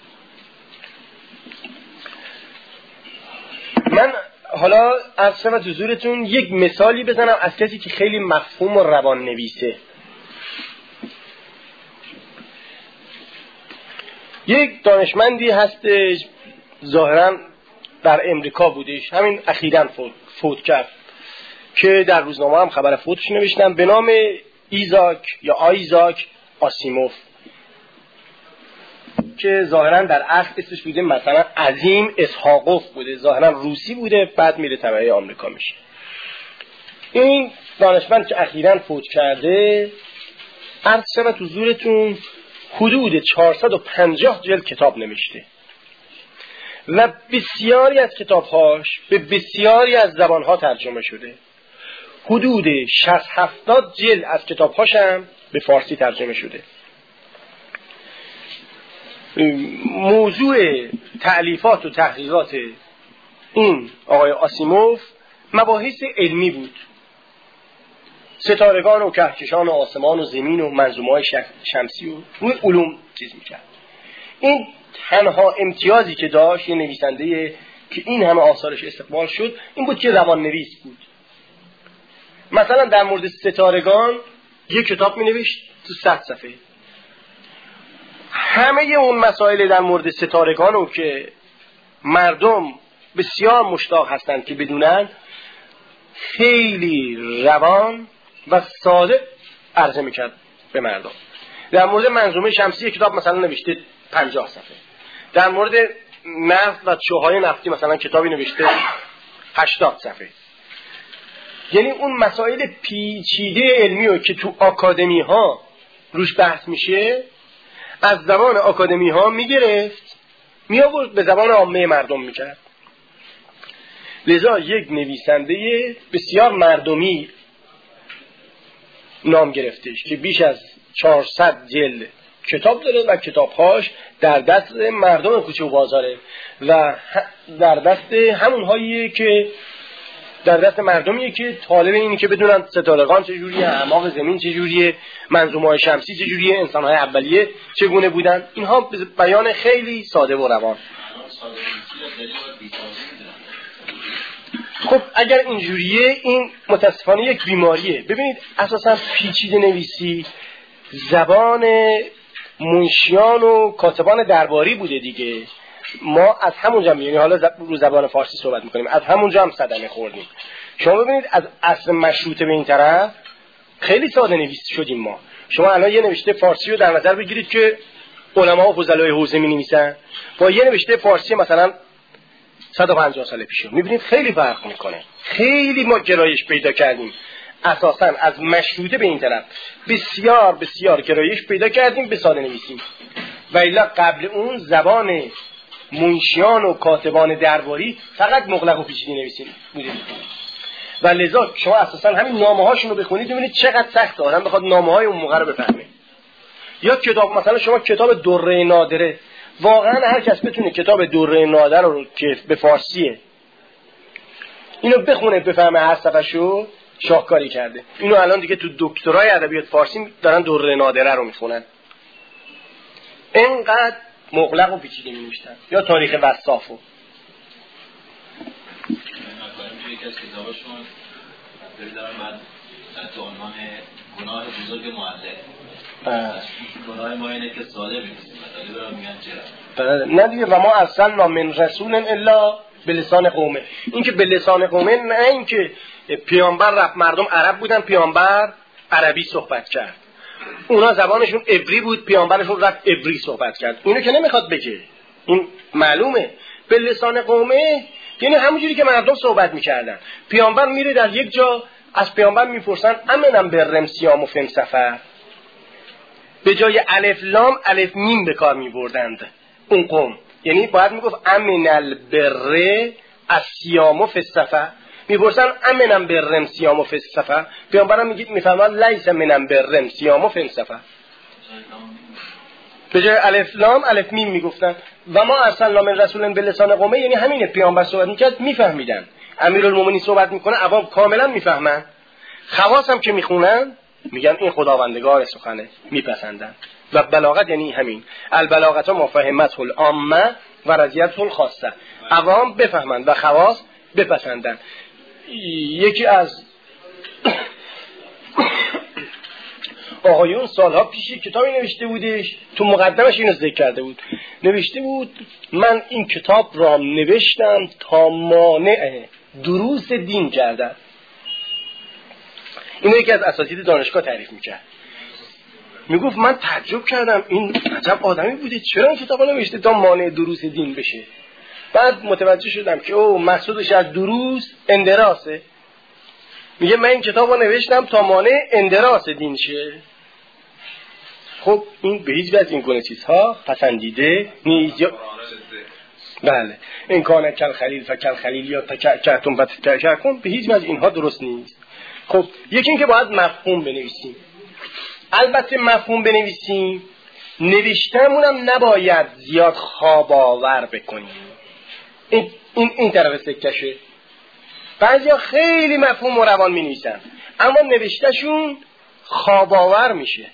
من حالا از سمت حضورتون یک مثالی بزنم از کسی که خیلی مفهوم و روان نویسه. یک دانشمندی هستش، ظاهراً در امریکا بودش، همین اخیراً فوت, فوت کرد که در روزنامه هم خبر فوتش نوشتم، به نام ایزاک یا آیزاک آسیموف، که ظاهراً در اصل اسمش بوده مثلا عظیم اسحاقوف بوده، ظاهراً روسی بوده، بعد میره تبعه آمریکا میشه. این دانشمند که اخیراً فوت کرده عرض شود حضورتون حدود چهارصد و پنجاه جلد کتاب نوشته و بسیاری از کتابهاش به بسیاری از زبانها ترجمه شده. حدود شصت هفتاد جلد از کتابهاش هم به فارسی ترجمه شده. موضوع تألیفات و تحقیقات این آقای آسیموف مباحث علمی بود، ستارگان و کهکشان و آسمان و زمین و منظومه‌های شمسی و روی علوم چیز میکرد. این تنها امتیازی که داشت، یه نویسنده که این همه آثارش استقبال شد، این بود که روان نویس بود. مثلا در مورد ستارگان یک کتاب می نوشت تو صد صفحه، همه اون مسائل در مورد ستارگان رو که مردم بسیار مشتاق هستند که بدونن، خیلی روان و ساده عرضه میکرد به مردم. در مورد منظومه شمسی کتاب مثلا نوشته پنجاه صفحه، در مورد نفت و چوهای نفتی مثلا کتابی نوشته هشتاد صفحه. یعنی اون مسائل پیچیده علمی رو که تو آکادمی ها روش بحث میشه از زبان آکادمی ها میگرفت میآورد به زبان عامه مردم میکرد. لذا یک نویسنده بسیار مردمی نام گرفتش که بیش از چهارصد جلد کتاب داره و کتابهاش در دست مردم کوچه و بازاره و در دست همونهایی که در دست مردمیه که طالب اینه که بدونن ستارگان چجوریه، اعماق زمین چجوریه، منظومه‌های شمسی چجوریه، انسان‌های اولیه چگونه بودن. اینها بیان خیلی ساده و روان. خب اگر اینجوریه این متاسفانه یک بیماریه. ببینید اساسا پیچیده نویسی زبان منشیان و کاتبان درباری بوده دیگه. ما از همونجا یعنی حالا رو زبان فارسی صحبت میکنیم، از همونجا هم صدمه خوردیم. شما ببینید از اصل مشروطه به این طرف خیلی ساده نویس شدیم ما. شما الان یه نوشته فارسی رو در نظر بگیرید که علما و فضلای حوزه می نویسن با یه نوشته فارسی مثلا صد و پنجاه سال پیش، میبینید خیلی فرق میکنه. خیلی ما گرایش پیدا کردیم اساساً از مشروطه به این طرف بسیار بسیار گرایش پیدا کردیم به ساده نویسی، و الا قبل اون زبان منشیان و کاتبان درباری فقط مغلق و پیچیده نویسی بوده، و لذا شما اساساً همین نامه هاشون رو بخونید ببینید چقدر سخت آدم بخواد نامه های اون موقع رو بفهمه. یا کتاب مثلا شما کتاب دره نادره، واقعا هر کس بتونه کتاب دره نادره رو که به فارسیه اینو بخونه بفهمه هر صفحه‌شو، شاهکاری کرده. اینو الان دیگه تو دکترای ادبیات فارسی دارن دره نادره رو میخونن، اینقدر مغلق و پیچیده می‌نوشتن. یا تاریخ وصافو یکی از کتابشون دارن بعد تحت عنوان گناه بزرگ معلم، گناه ما اینه که ساده می‌نویسیم، مطالب رو میگن چرا نه دیگه، و ما ارسلنا من رسول الا به لسان قومه. این که به لسان قومه نه این که پیامبر رفت مردم عرب بودن پیامبر عربی صحبت کرد، اونا زبانشون عبری بود پیامبرشون رفت عبری صحبت کرد، اینو که نمیخواد بگه، این معلومه. به لسان قومه یعنی همونجوری که مردم صحبت میکردن. پیامبر میره در یک جا از پیامبر میپرسن امنم برم سیام و فم سفر، به جای الف لام الف میم به کار میبردند اون قوم، یعنی باید میگفت امن البر السیام و فسفر، میپرسن امنم برم سیام و فسفر، پیامبرم میگه میفهمن لیس منم برم سیام و فسفر، به جای الف لام الف میم میگفتن. و ما ارسلنا من رسول به لسان قومه یعنی همینه، پیامبر صحبت میکرد میفهمیدن، امیرالمومنین صحبت میکنه عوام کاملا میفهمن، خواص هم که میخونن میگن این خداوندگار سخنه، میپسندن. و بلاغت یعنی همین، البلاغت ما فهمت العامه و رضیت الخاصه، عوام بفهمند و خواص بپسندن. یکی از آقایون سالها پیش کتابی نوشته بودش، تو مقدمش اینو ذکر کرده بود، نوشته بود من این کتاب را نوشتم تا مانع دروس دین کردن. اینو یکی از اساتید دانشگاه تعریف میکرد، میگفت من تعجب کردم این عجب آدمی بوده چرا این کتاب رو نوشته تا مانع دروس دین بشه. بعد متوجه شدم که او مقصودش از دروس اندراسه، میگه من این کتاب رو نوشتم تا مانع اندراس دین شه. خب این به هیچ وجه این گونه چیزها پسندیده نیست. بله این کانه کل خلیل فکل خلیل یا تکرتون و تکرکن، به هیچ وجه اینها درست نیست. خب یکی این که باید مفهوم بنویسیم، البته مفهوم بنویسیم، نوشتمونم نباید زیاد خواب آور بکنیم. این این این طرف سکشه. بعضیا خیلی مفهوم و روان می‌نویسن اما نوشتهشون خواب آور میشه،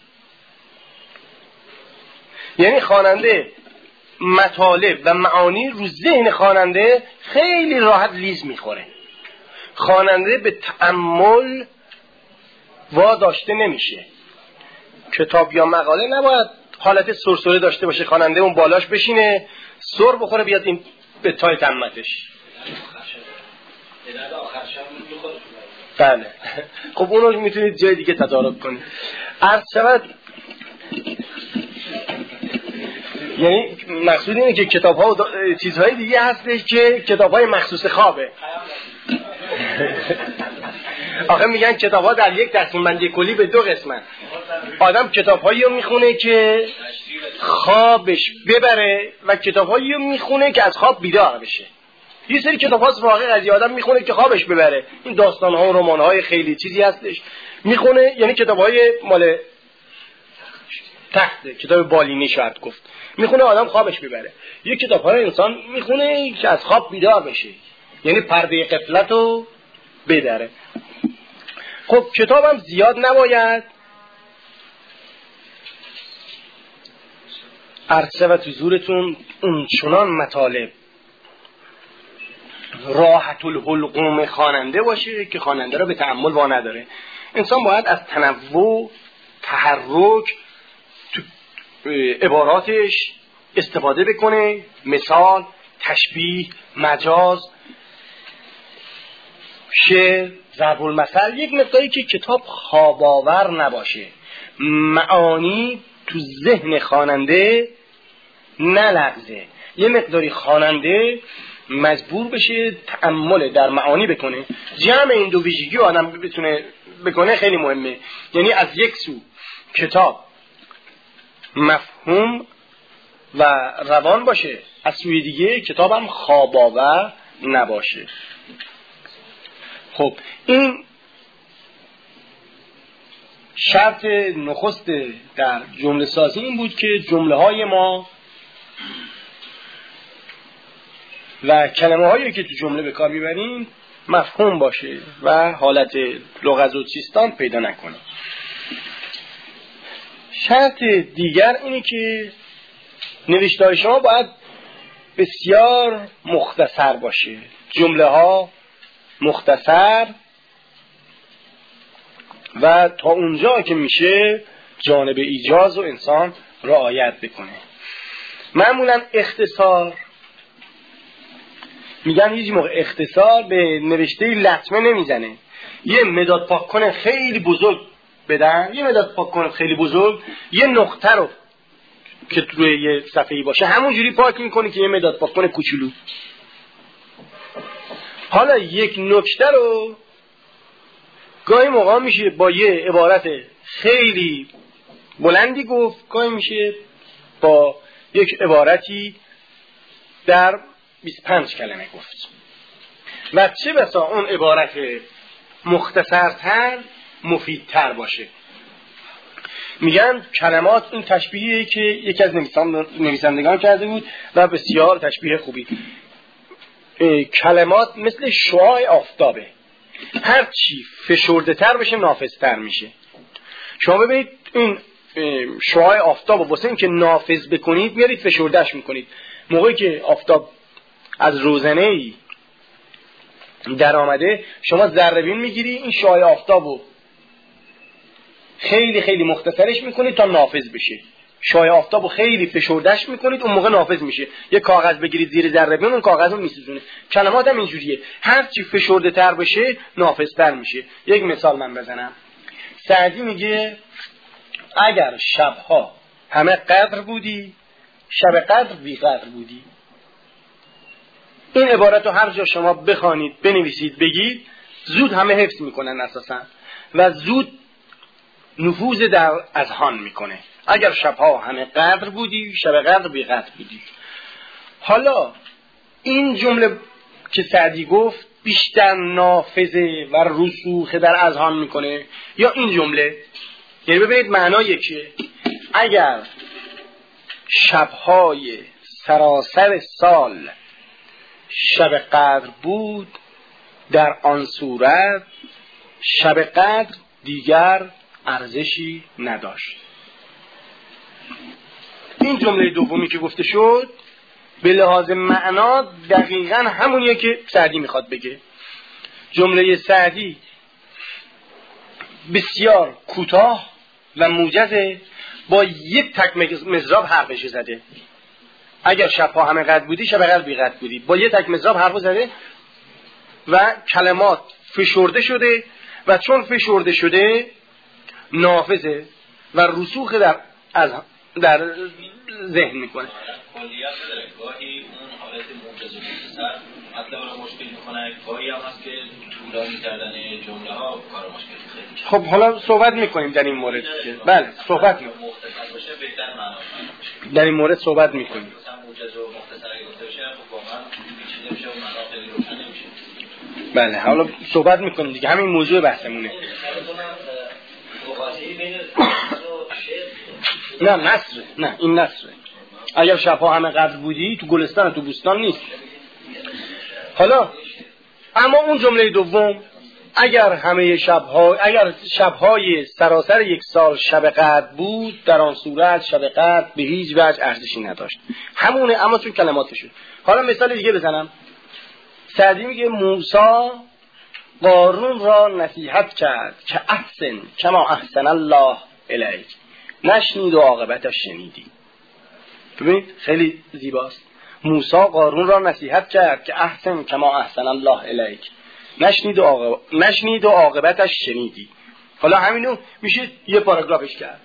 یعنی خواننده مطالب و معانی رو ذهن خواننده خیلی راحت لیز میخوره، خواننده به تأمل واداشته نمیشه. کتاب یا مقاله نباید حالت سرسره داشته باشه، خواننده اون بالاش بشینه سر بخوره بیاد این به تای تمتش. بله خب اونو میتونید جای دیگه تدارک کنید. عرض شود یعنی مقصود اینه که کتاب ها و چیزهای دیگه هستش که کتاب های مخصوص خوابه. آخه میگن کتاب ها در یک تقسیم بندی کلی به دو قسمن، آدم کتاب هایی رو میخونه که خوابش ببره و کتاب هایی رو میخونه که از خواب بیدار بشه. یه سری کتاب هاست واقعی قضیه آدم میخونه که خوابش ببره، این داستان ها و رمان های خیلی چیزی هستش میخونه، یعنی کتاب های مال تخت، کتاب بالینی شاید گفت، میخونه آدم خوابش ببره. یه کتاب های انسان میخونه که از خواب بیدار بشه، یعنی پرده غفلت رو بدره. خب کتابم زیاد نباید، عرضه و حضورتون اون چنان مطالب راحت الحلقوم خواننده باشه که خواننده را به تأمل وا نداره. انسان باید از تنوع، تحرک تو عباراتش استفاده بکنه، مثال، تشبیه، مجاز، شعر، ضرب المثل، یک مقداری که کتاب خواب آور نباشه، معانی تو ذهن خواننده نلغزه، یه مقداری خواننده مجبور بشه تأمل در معانی بکنه. جمع این دو ویژگی آدم بتونه بکنه خیلی مهمه. یعنی از یک سو کتاب مفهوم و روان باشه، از سوی دیگه کتابم خواب‌آور نباشه. خب این شرط نخست در جمله سازی این بود که جمله های ما و کلمه هایی که تو جمله به کار میبریم مفهوم باشه و حالت لغز و چیستان پیدا نکنه. شرط دیگر اینه که نوشته های شما باید بسیار مختصر باشه، جمله ها مختصر و تا اونجا که میشه جانب ایجاز و انسان رعایت بکنه. معمولا اختصار میگن هیچ موقع اختصار به نوشته لطمه نمیزنه. یه مداد پاک کنه خیلی بزرگ بدن، یه مداد پاک کنه خیلی بزرگ، یه نقطه رو که روی یه صفحه‌ای باشه همونجوری پاک میکنه که یه مداد پاک کنه کوچولو. حالا یک نکته رو گاهی موقع میشه با یه عبارت خیلی بلندی گفت، گاهی میشه با یک عبارتی در بیست و پنج کلمه گفت و چه بسا اون عبارت مختصرتر مفیدتر باشه. میگن کلمات این تشبیهی که یکی از نویسندگان کرده بود و بسیار تشبیه خوبی. کلمات مثل شعاع آفتابه، هر چی فشرده تر بشه نافذتر میشه. شما ببینید این شعاع آفتاب واسه این که نافذ بکنید میارید فشردهش میکنید. موقعی که آفتاب از روزنه‌ای در آمده شما ذره‌بین میگیری، این شعاع آفتابو خیلی خیلی مختصرش میکنید تا نافذ بشه. شعاع آفتابو خیلی فشردهش میکنید اون موقع نافذ میشه. یه کاغذ بگیرید زیر ذره‌بین اون کاغذو میسوزونه. کلمات هم اینجوریه، هر چی فشرده تر بشه نافذتر میشه. یک مثال من بزنم. سعدی میگه اگر شبها همه قدر بودی شب قدر بی قدر بودی. این عبارت رو هر جا شما بخوانید بنویسید بگید زود همه حفظ میکنن اساسا و زود نفوذ در اذهان میکنه. اگر شبها همه قدر بودی شب قدر بی قدر بودی. حالا این جمله که سعدی گفت بیشتر نافذه و رسوخ در اذهان میکنه یا این جمله؟ یعنی ببینید معنا یکیه. اگر شبهای سراسر سال شب قدر بود در آن صورت شب قدر دیگر ارزشی نداشت. این جمله دومی که گفته شد به لحاظ معنا دقیقاً همونیه که سعدی میخواد بگه. جمله سعدی بسیار کوتاه و موجزه، با یک تک مضراب حرفش زده. اگر شبها همه قدر بودی شب قدر بی قدر بودی، با یک تک مضراب حرف زده و کلمات فشرده شده و چون فشرده شده نافذه و رسوخ در از در ذهن میکنه. کلیات داره، گاهی اون حالت موجز و مختصر مطلب رو مشکل میکنه، گاهی هم هست که طولانی کردن جمله ها کار مشکل خیلی. خب حالا صحبت میکنیم در این مورد. بله صحبت میکنیم. مختصر باشه بهتر معنا میشه. در این مورد صحبت میکنیم. مثلا موجز و مختصر گفته بشه خب واقعا پیچیده میشه و معنا خیلی روشن نمیشه. بله حالا صحبت میکنیم دیگه، همین موضوع بحثمونه. نه نصره، نه این نصره. اگر شبها همه قدر بودی تو گلستان تو بوستان نیست. حالا اما اون جمله دوم اگر همه شبها اگر شبهای سراسر یک سال شب قدر بود در آن صورت شب قدر به هیچ وجه ارزشی نداشت. همونه اما چون کلماتشه. حالا مثال دیگه بزنم. سعدی میگه موسی قارون را نصیحت کرد که احسن کما احسن الله الیک، نشنید و عاقبتش شنیدی. ببینید خیلی زیباست. موسی قارون را نصیحت کرد که احسن کما احسن الله الیک، نشنید و عاقبت نشنید و عاقبتش شنیدی. حالا همینو میشه یه پاراگرافش کرد.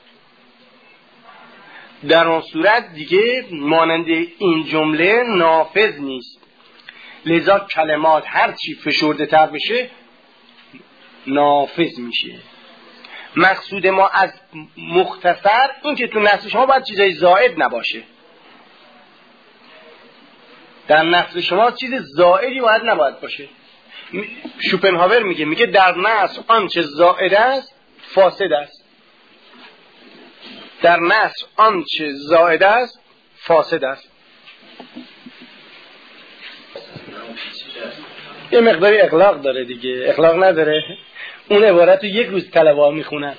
در اون صورت دیگه مانند این جمله نافذ نیست. لذا کلمات هر چی فشرده تر بشه نافذ میشه. مقصود ما از مختصر این که تو نص شما باید چیزای زائد نباشه. در نص شما چیز زائدی باید نباید باشه. شوپنهاور میگه میگه در نص آنچه زائد است فاسد است. در نص آنچه زائد است فاسد است. یه مقداری اخلاق داره دیگه. اخلاق نداره اون عبارت رو یک روز طلبه‌ها میخونن.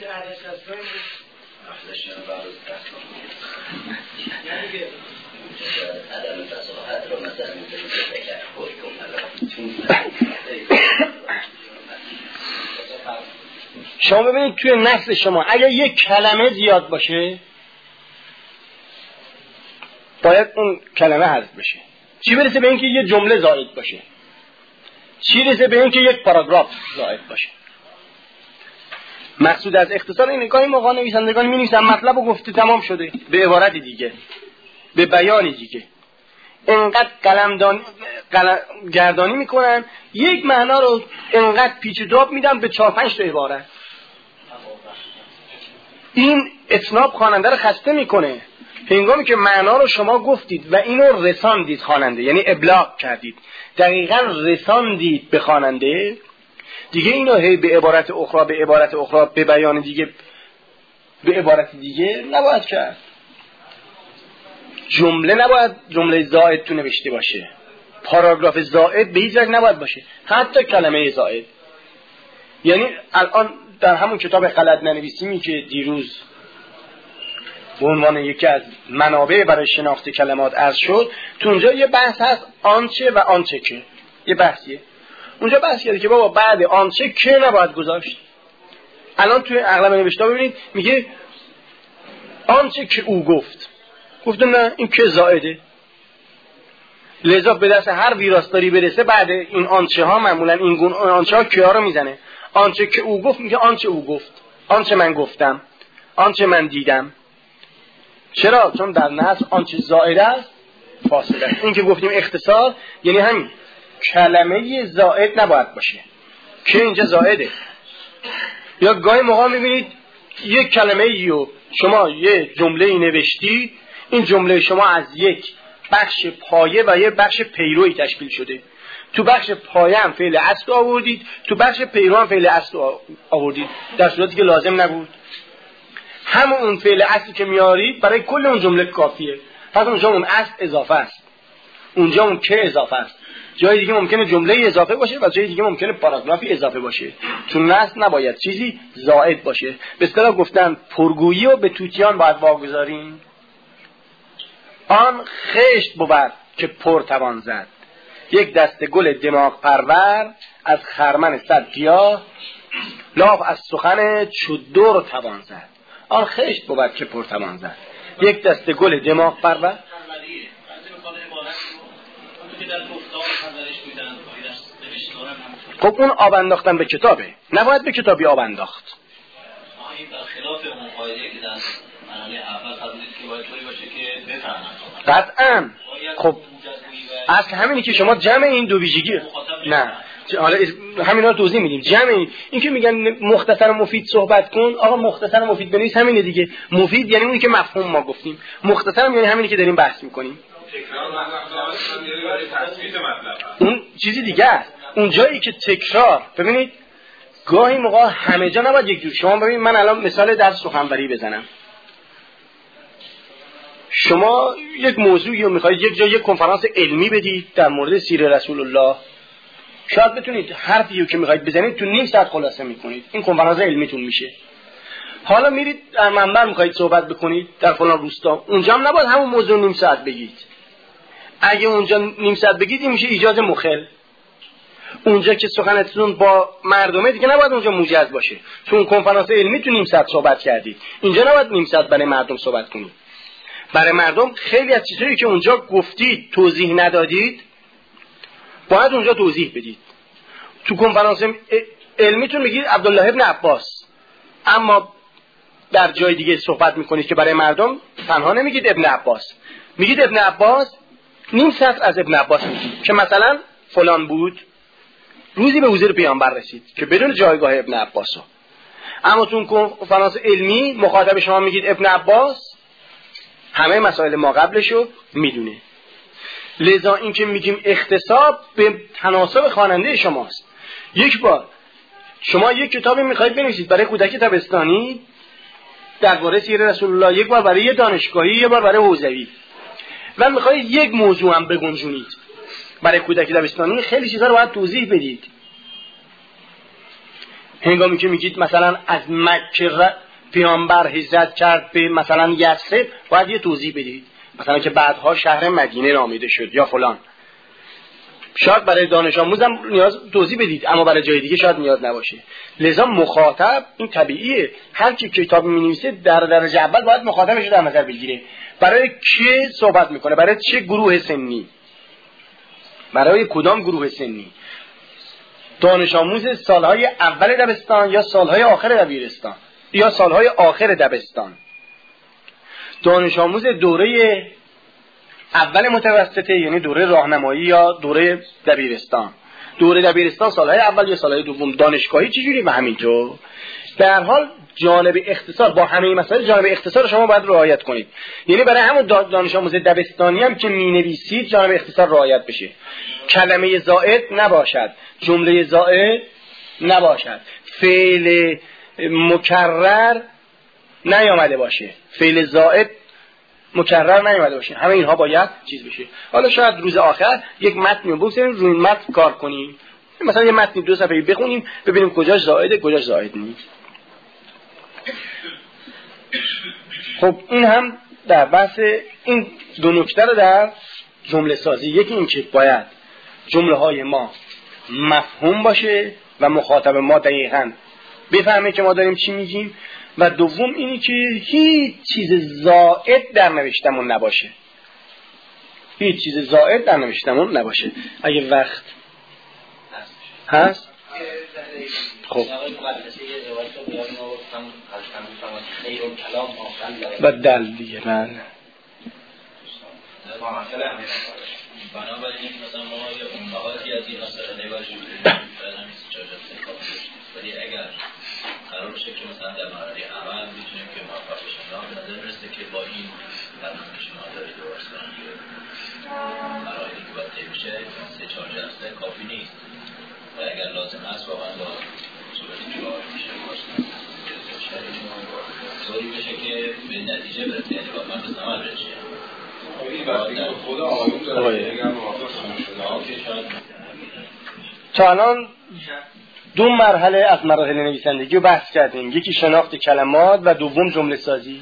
شما ببینید توی نص شما اگر یک کلمه زیاد باشه باید اون کلمه حذف بشه. چی برسه به اینکه یه جمله زائد باشه، چی برسه به اینکه یک پاراگراف زائد باشه. مقصود از اختصار اینه که این موقع نویسندگان می نویسن مطلب رو گفته تمام شده، به عبارت دیگه، به بیانی دیگه. اینقدر قلمدانی قلم گردانی میکنن یک معنا رو اینقدر پیچ و تاب میدن به چهار پنج تا عبارت. این اطناب خواننده رو خسته میکنه. هنگامی که معنا رو شما گفتید و اینو رساندید خواننده، یعنی ابلاغ کردید، دقیقاً رساندید به خواننده، دیگه اینو هی به عبارت اخرى به عبارت اخرى به بیان دیگه به عبارت دیگه نباید کرد. جمله نباید جمله زائد تو نوشته باشه، پاراگراف زائد به هیچ وجه نباید باشه، حتی کلمه زائد. یعنی الان در همون کتاب غلط ننویسیمی که دیروز به عنوان یکی از منابع برای شناخت کلمات عرض شد، تو اونجا یه بحث هست آنچه و آنچه که، یه بحثیه اونجا بحث کرده که بابا بعد آنچه که نباید گذاشت. الان توی اغلب نوشته ببینید میگه آنچه که او گفت، گفته نه این که زائده، لذا به دست هر ویراستاری برسه بعد این آنچه ها معمولا این گونه آنچه ها که ها رو میزنه. آنچه که او گفت میگه آنچه او گفت، آنچه من گفتم، آنچه من دیدم. چرا؟ چون در نص آنچه زائد است فاسد است. این که گفتیم اختصار یعنی همین کلمه زائد نباید باشه که اینجا زائده. یا گاهی موقع میبینید یک کلمه ایو شما یه جمله ای نوشتید، این جمله شما از یک بخش پایه و یک بخش پیروی تشکیل شده. تو بخش پایه هم فعل اصل آوردید، تو بخش پیرو هم فعل اصل آوردید، در صورتی که لازم نبود. همون اون فعل اصلی که میارید برای کل اون جمله کافیه. پس اونجا اون اصل اضافه است، اونجا اون که اضافه است. جای دیگه ممکنه جمله اضافه باشه و جای دیگه ممکنه پاراگرافی اضافه باشه. چون نص نباید چیزی زائد باشه. به اصطلاح گفتن پرگویی و به توتیان باید واگذاریم. آن خشت بود که پر توان زد، یک دسته گل دماغ پرور از خرمن صد گیاه، لاف از سخن چودر توان زد. آن خشت بود که پر توان زد، یک دسته گل دماغ پرور. خب اون آب انداختن به کتابه، نباید به کتابی آب انداخت. این خلاف اون قاعده که در مرحله اول فرمودید که باید طوری باشه که بفهمن. قطعاً. خب اصل همینی که شما جمع این دو ویژگی نه حالا همینا رو توضیح میدیم. جمع این که میگن مختصر و مفید صحبت کن، آقا مختصر و مفید بنویس، همینه دیگه. مفید یعنی اونی که مفهوم ما گفتیم، مختصر هم یعنی همینی که داریم بحث میکنیم. اون چیزی دیگه است. اون جایی که تکرار، ببینید گاهی موقع همه جا نباید یک جور. شما ببینید من الان مثال در سخنوری بزنم. شما یک موضوعی رو میخواید یک جا یک کنفرانس علمی بدید در مورد سیره رسول الله، شاید بتونید حرفی رو که میخواید بزنید تو نیم ساعت خلاصه میکنید. این کنفرانس علمیتون میشه. حالا میرید در منبر میخواید صحبت بکنید در فلان روستا، اونجا هم نباید همون موضوع نیم ساعت بگید. اگه اونجا نیم ساعت بگید این میشه ایجاز مخل. اونجا که سخنتون با مردمه دیگه نباید اونجا موجز باشه، چون کنفرانس علمی تو نیم ساعت صحبت کردید، اینجا نباید نیم ساعت برای مردم صحبت کنید. برای مردم خیلی از چیزایی که اونجا گفتید توضیح ندادید باید اونجا توضیح بدید. تو کنفرانس علمیتون میگید عبدالله ابن عباس، اما در جای دیگه صحبت میکنید که برای مردم تنها نمیگید ابن عباس، میگید ابن عباس، نیم ساعت از ابن عباس میگید که مثلا فلان بود، روزی به حضور پیامبر رسید که بدون جایگاه ابن عباس. اما تو کنفرانس علمی مخاطب شما میگید ابن عباس همه مسائل ما قبلشو میدونه. لذا این که میگیم اختصاب به تناسب خواننده شماست. یک بار شما یک کتابی میخواید بنویسید برای کودک تابستانی درباره سیر رسول الله، یک بار برای یه دانشگاهی، یک بار برای حوزوی، و میخواید یک موضوع هم بگنجونید برای کودک تابستانی، خیلی چیزا رو باید توضیح بدید. هنگامی که میگید مثلا از مکه پیامبر هجرت کرد به مثلا یثرب، باید یه توضیح بدید، مثلا که بعدها شهر مدینه نامیده شد یا فلان. شاید برای دانش آموزم نیاز توضیح بدید، اما برای جای دیگه شاید نیاز نباشه. لذا مخاطب این طبیعیه، هر کی کتاب می‌نویسه در درجه اول باید مخاطبش رو در نظر بگیره. برای کی صحبت میکنه؟ برای چه گروه سنی؟ برای کدام گروه سنی؟ دانش آموز سالهای اول دبستان یا سالهای آخر دبیرستان یا سالهای آخر دبستان؟ دانش آموز دوره اول متوسطه یعنی دوره راهنمایی یا دوره دبیرستان؟ دوره دبیرستان سالهای اول یا سالهای دوم؟ دانشگاهی چجوری؟ و همینطور. در حال جانب اختصار با همه این مسائل جانب اختصار شما باید رعایت کنید. یعنی برای همون دانش آموز دبستانی هم که می‌نویسید جانب اختصار رعایت بشه. کلمه زائد نباشد، جمله زائد نباشد، فعل مکرر نیامده باشه، فعل زائد مکرر نیامده باشه. همه اینها باید چیز بشه. حالا شاید روز آخر یک متن رو بگذاریم روی این متن کار کنیم، مثلا یه متن دو صفحه‌ای بخونیم ببینیم کجاش زائده کجاش زائد نیست. خب این هم در بحث این دو نکته رو در جمله سازی، یکی این که باید جمله های ما مفهوم باشه و مخاطب ما دقیقاً بفهمه که ما داریم چی میگیم، و دوم اینی که هیچ چیز زائد در نوشتمون نباشه، هیچ چیز زائد در نوشتمون نباشه. اگه وقت هست خب و دل دیگه من بنابراین مثلا ما یه امهاتی از این مسئله نگاهشون ولی اگر قرار بشه که مثلا در مرحله اول میتونیم که موفق بشیم، به نظر میرسه که با این برنامه که شما دارید درست کنید مراحلی که باید طی بشه سه چهار جلسه کافی نیست، و اگر لازم هست واقعا با صورت جواب میشه طوری بشه که به نتیجه برسه، یعنی واقعا به ثمر برسه. این بستگی خود آقایون داره، اگر موافق شده تا الان دو مرحله از مراحل نویسندگی رو بحث کردیم، یکی شناخت کلمات و دوم جمله سازی.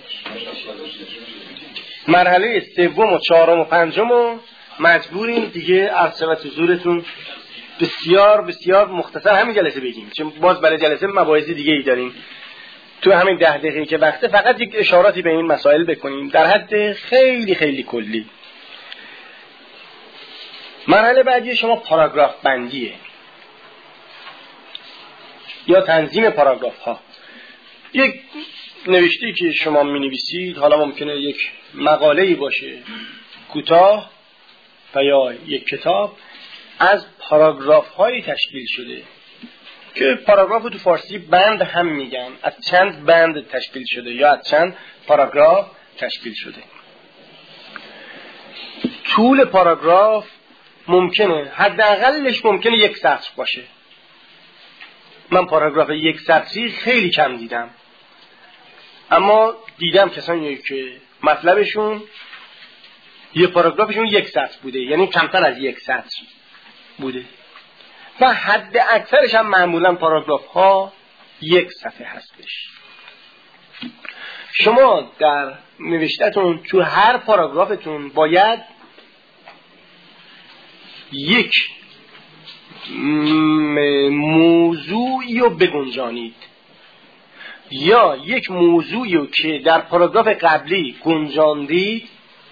مرحله سوم و چهارم و پنجم رو مجبوریم دیگه عرض و حضورتون بسیار بسیار مختصر همین جلسه بگیم، چون باز برای جلسه مباحث دیگه ای داریم. تو همین ده دقیقه که وقته فقط یک اشاراتی به این مسائل بکنیم در حد خیلی خیلی کلی. مرحله بعدی شما پاراگراف بندیه یا تنظیم پاراگراف ها. یک نوشته‌ای که شما می‌نویسید، حالا ممکنه یک مقاله‌ای باشه کوتاه و یا یک کتاب، از پاراگراف هایی تشکیل شده که پاراگراف رو تو فارسی بند هم میگن، از چند بند تشکیل شده یا از چند پاراگراف تشکیل شده. طول پاراگراف ممکنه حداقلش ممکنه یک سطر باشه. من پاراگراف یک سطری خیلی کم دیدم، اما دیدم کسانی که مطلبشون یه پاراگرافشون یک سطر بوده، یعنی کمتر از یک سطر بوده، و حد اکثرش هم معمولا پاراگراف ها یک صفحه هستش. شما در نوشته‌تون تو هر پاراگرافتون باید یک موضوعی رو بگنجانید، یا یک موضوعی رو که در پاراگراف قبلی گنجاندید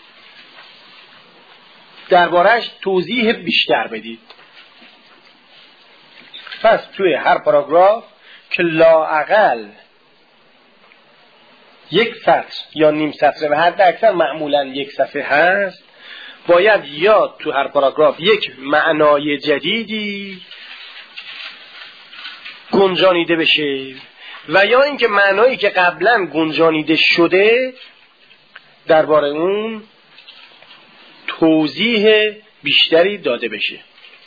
درباره‌اش توضیح بیشتر بدید. پس توی هر پاراگراف که لااقل یک سطر یا نیم سطر و حد اکثر معمولا یک صفحه هست، باید یا تو هر پاراگراف یک معنای جدیدی گنجانیده بشه و یا اینکه معنایی که قبلا گنجانیده شده درباره اون توضیح بیشتری داده بشه.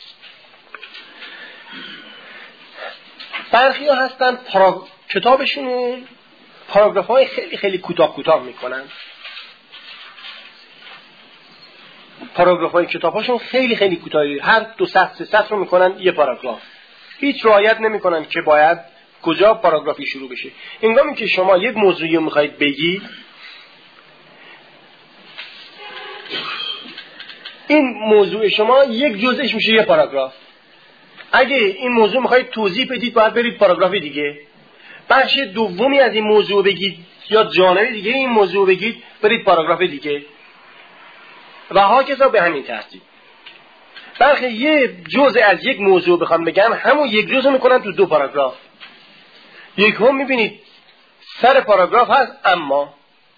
برخی ها هستن پاراگ... کتابشون پاراگراف های خیلی خیلی کوتاه کوتاه میکنن. پاراگراف های کتاب هاشون خیلی خیلی کوتاهی، هر دو سطر سه سطر رو میکنن یه پاراگراف. هیچ رعایت نمیکنن که باید کجا پاراگرافی شروع بشه. هنگامی که شما یک موضوعی رو میخواید بگید، این موضوع شما یک جزءش میشه یه پاراگراف. اگه این موضوع میخواید توضیح بدید باید برید پاراگراف دیگه. بخش دومی از این موضوع بگید یا جانب دیگه این موضوع بگید برید پاراگراف دیگه و هاکذا به همین ترتیب. برخی یه جزء از یک موضوع بخوام بگم همون یک جزء میکنن تو دو پاراگراف. یک هم میبینید سر پاراگراف هست اما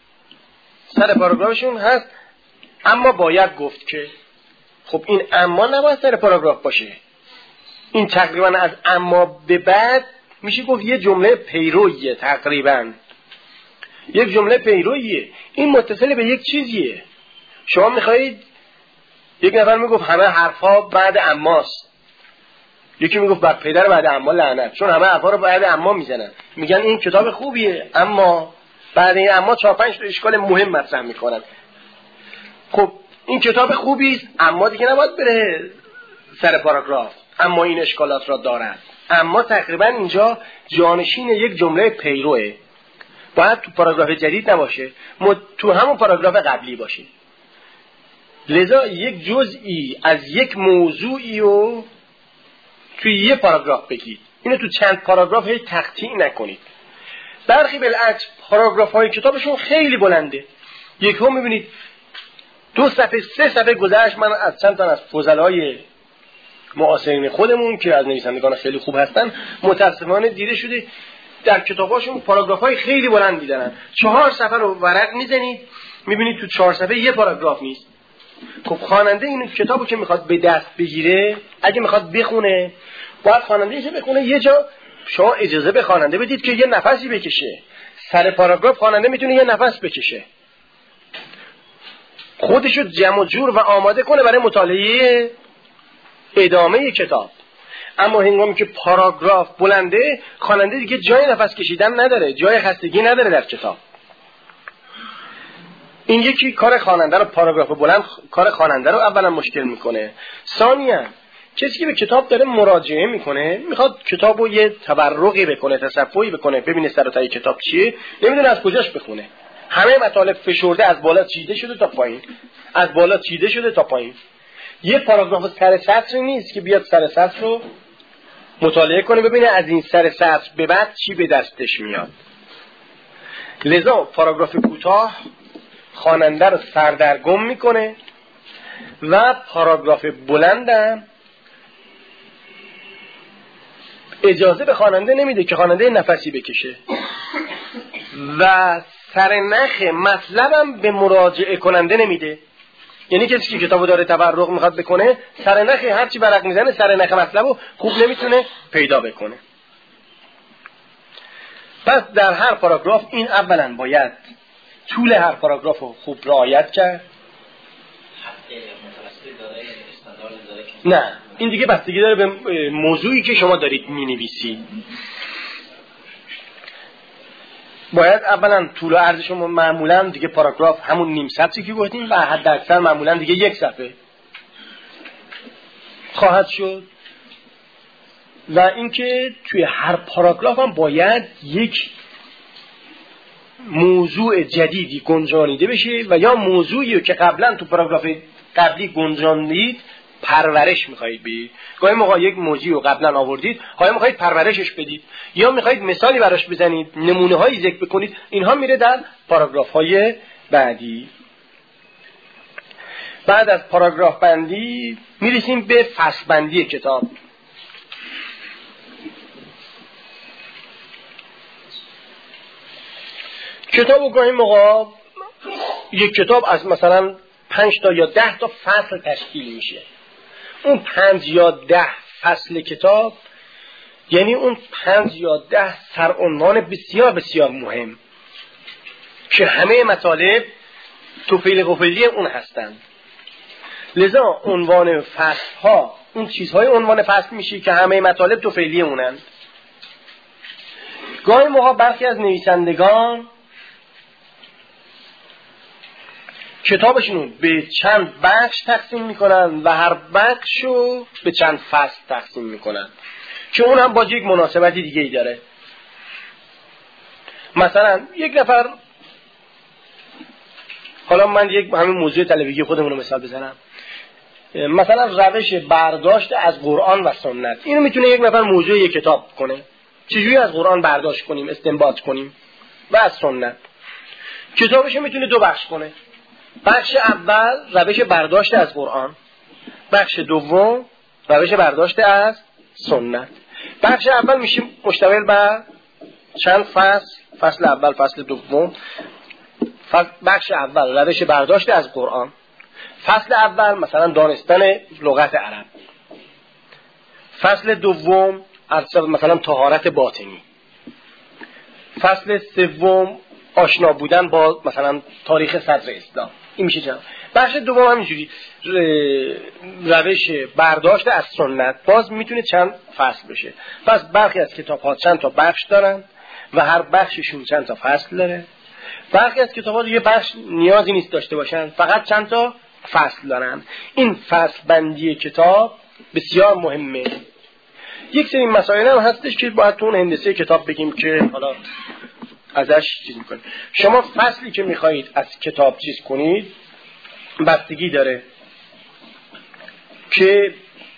سر پاراگرافشون هست اما باید گفت که. خب این اما نباید سر پاراگراف باشه. این تقریبا از اما به بعد میشه گفت یه جمله پیرویه، تقریبا یک جمله پیرویه. این متصل به یک چیزیه. شما میخواهید، یک نفر میگفت همه حرفا بعد اماست، یکی میگفت بر پدر بعد اما لعنت، چون همه حرفا رو بعد اما میزنن. میگن این کتاب خوبیه اما بعد این اما چهار پنج تا اشکال مهم مطرح میکنن. خب این کتاب خوبی است اما دیگه نباید بره سر پاراگراف، اما این اشکالات را دارد. اما تقریبا اینجا جانشین یک جمله پیروه، باید تو پاراگراف جدید نباشه، تو همون پاراگراف قبلی باشه. لذا یک جزئی از یک موضوعی رو توی یه پاراگراف بگید. اینو تو چند پاراگراف هی تقطیع نکنید. برخی بالعکس پاراگراف های کتابشون خیلی بلنده. یک هم میبینید دو صفحه سه صفحه گذشت. من از چند تا از فضلای معاصرین خودمون که از نویسندگان خیلی خوب هستن متاسفانه دیده شده در کتاباشون پاراگراف های خیلی بلند میدارن. چهار صفحه رو ورق میزنید میبینید تو چهار صفحه یه پاراگراف نیست. خب خواننده این کتابو که میخواد به دست بگیره، اگه میخواد بخونه، باید خواننده اینو بخونه یه جا شما اجازه به خواننده بدید که یه نفسی بکشه. سر پاراگراف خواننده میتونه یه نفس بکشه، خودشو جمع و جور و آماده کنه برای مطالعه ادامه کتاب. اما هنگامی که پاراگراف بلنده، خواننده دیگه جای نفس کشیدن نداره، جای خستگی نداره در کتاب. این یکی کار خواننده رو، پاراگراف بلند کار خواننده رو اولا مشکل میکنه. ثانیاً کسی که به کتاب داره مراجعه میکنه میخواد کتابو یه تبرقی بکنه، تصفحی بکنه، ببینه سر و ته کتاب چیه، نمیدونه از کجاش بخونه. همه مطالب فشرده از بالا چیده شده تا پایین، از بالا چیده شده تا پایین. یه پاراگراف سر سطر نیست که بیاد سر سطر رو مطالعه کنه ببینه از این سر سطر به بعد چی به دستش میاد. لذا پاراگراف کوتاه خواننده رو سردرگم میکنه و پاراگراف بلندم اجازه به خواننده نمیده که خواننده نفسی بکشه و سرنخ مطلبم به مراجعه کننده نمیده. یعنی کسی که کتابو داره تبرق میخواد بکنه، سرنخ هرچی برق میزنه سرنخ مطلبو خوب نمیتونه پیدا بکنه. پس در هر پاراگراف این اولا باید طول هر پاراگراف رو خوب رعایت کرد. نه، این دیگه بستگی داره به موضوعی که شما دارید مینویسید. باید اولا طول و عرض شما معمولا دیگه پاراگراف همون نیم سطری که گفتیم و حد اکثر معمولا دیگه یک صفحه خواهد شد. و اینکه توی هر پاراگراف هم باید یک موضوع جدیدی گنجانیده بشه و یا موضوعی که قبلا تو پاراگراف قبلی گنجاندید پرورش میخواهید بدید. گاهی موقع یک موضوعی رو قبلا آوردید، حالا میخواهید پرورشش بدید یا میخواهید مثالی براش بزنید، نمونه هایی ذکر بکنید. اینها میره در پاراگراف های بعدی. بعد از پاراگراف بندی میرسیم به فصل بندی کتاب. کتاب و گاهی موقع یک کتاب از مثلا پنج تا یا ده تا فصل تشکیل میشه. اون پنج یا ده فصل کتاب یعنی اون پنج یا ده سرعنوان بسیار بسیار مهم که همه مطالب توفیل قفیلی اون هستند. لذا عنوان فصل ها اون چیزهای عنوان فصل میشه که همه مطالب توفیلی اونند. گاهی موقع برخی از نویسندگان کتابشون به چند بخش تقسیم میکنن و هر بخشو به چند فصل تقسیم میکنن که اون هم با یک مناسبتی دیگه ای داره. مثلا یک نفر، حالا من یک همین موضوع طلبگی خودمون رو مثال بزنم، مثلا روش برداشت از قرآن و سنت، اینو میتونه یک نفر موضوع یک کتاب کنه، چجوری از قرآن برداشت کنیم، استنباط کنیم، و از سنت. کتابش میتونه دو بخش کنه، بخش اول روش برداشت از قرآن، بخش دوم روش برداشت از سنت. بخش اول میشه مشتمل بر چند فصل، فصل اول، فصل دوم. بخش اول روش برداشت از قرآن، فصل اول مثلا دانستن لغت عرب، فصل دوم مثلا طهارت باطنی، فصل سوم آشنا بودن با مثلا تاریخ صدر اسلام. این میشه چند. بخش دوم همینجوری روش برداشت از سنت، باز میتونه چند فصل بشه. پس برخی از کتاب ها چند تا بخش دارن و هر بخششون چند تا فصل داره. برخی از کتاب ها دیگه بخش نیازی نیست داشته باشن، فقط چند تا فصل دارن. این فصل بندی کتاب بسیار مهمه. یک سری مسائل هم هستش که باید تو اون هندسه کتاب بگیم که حالا ازش چیز میکنید. شما فصلی که میخواهید از کتاب چیز کنید بستگی داره که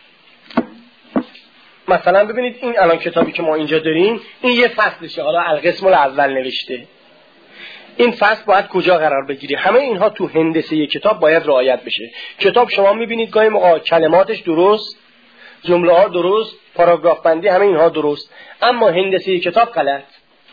مثلا ببینید این الان کتابی که ما اینجا داریم این یه فصلشه، حالا القسم الاول نوشته، این فصل باید کجا قرار بگیره. همه اینها تو هندسه یک کتاب باید رعایت بشه. کتاب شما میبینید گاهی موقع کلماتش درست، جمله ها درست، پاراگراف بندی همه اینها درست، اما هندسه یک کتاب غلط.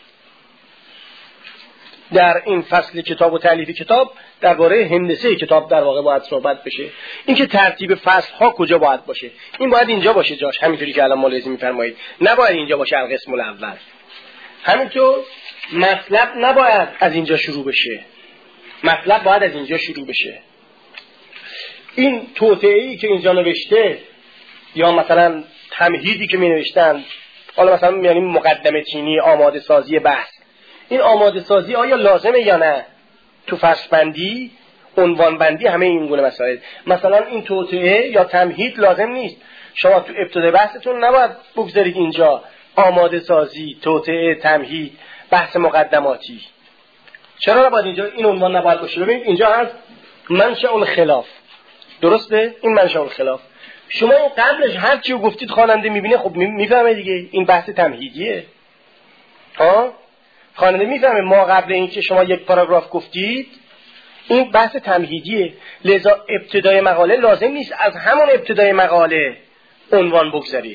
در این فصل کتاب و تالیف کتاب درباره هندسه کتاب در واقع باید صحبت بشه. این که ترتیب فصل ها کجا باید باشه، این باید اینجا باشه جاش، همینطوری که الان ملاحظه می‌فرمایید، نباید اینجا باشه القسم الاول. همینطور مطلب نباید از اینجا شروع بشه، مطلب باید از اینجا شروع بشه. این توطئه‌ای که اینجا نوشته یا مثلا تمهیدی که می نوشتن، حالا مثلا میانیم مقدمه چینی، آماده سازی بحث، این آماده سازی آیا لازمه یا نه؟ تو فصل بندی، عنوان بندی، همه این گونه مسائل. مثلا این توطئه یا تمهید لازم نیست، شما تو ابتدای بحثتون نباید بگذارید اینجا آماده سازی، توطئه، تمهید، بحث مقدماتی. چرا نباید اینجا این عنوان نباید باشه؟ ببینید اینجا هست منشأ الخلاف، درسته؟ این منشأ الخلاف. شما این قبلش هر چی رو گفتید خواننده میبینه، خب میفهمه دیگه این بحث تمهیدیه. ها؟ خواننده میفهمه ما قبل این که شما یک پاراگراف گفتید این بحث تمهیدیه، لذا ابتدای مقاله لازم نیست از همون ابتدای مقاله عنوان بگذارید.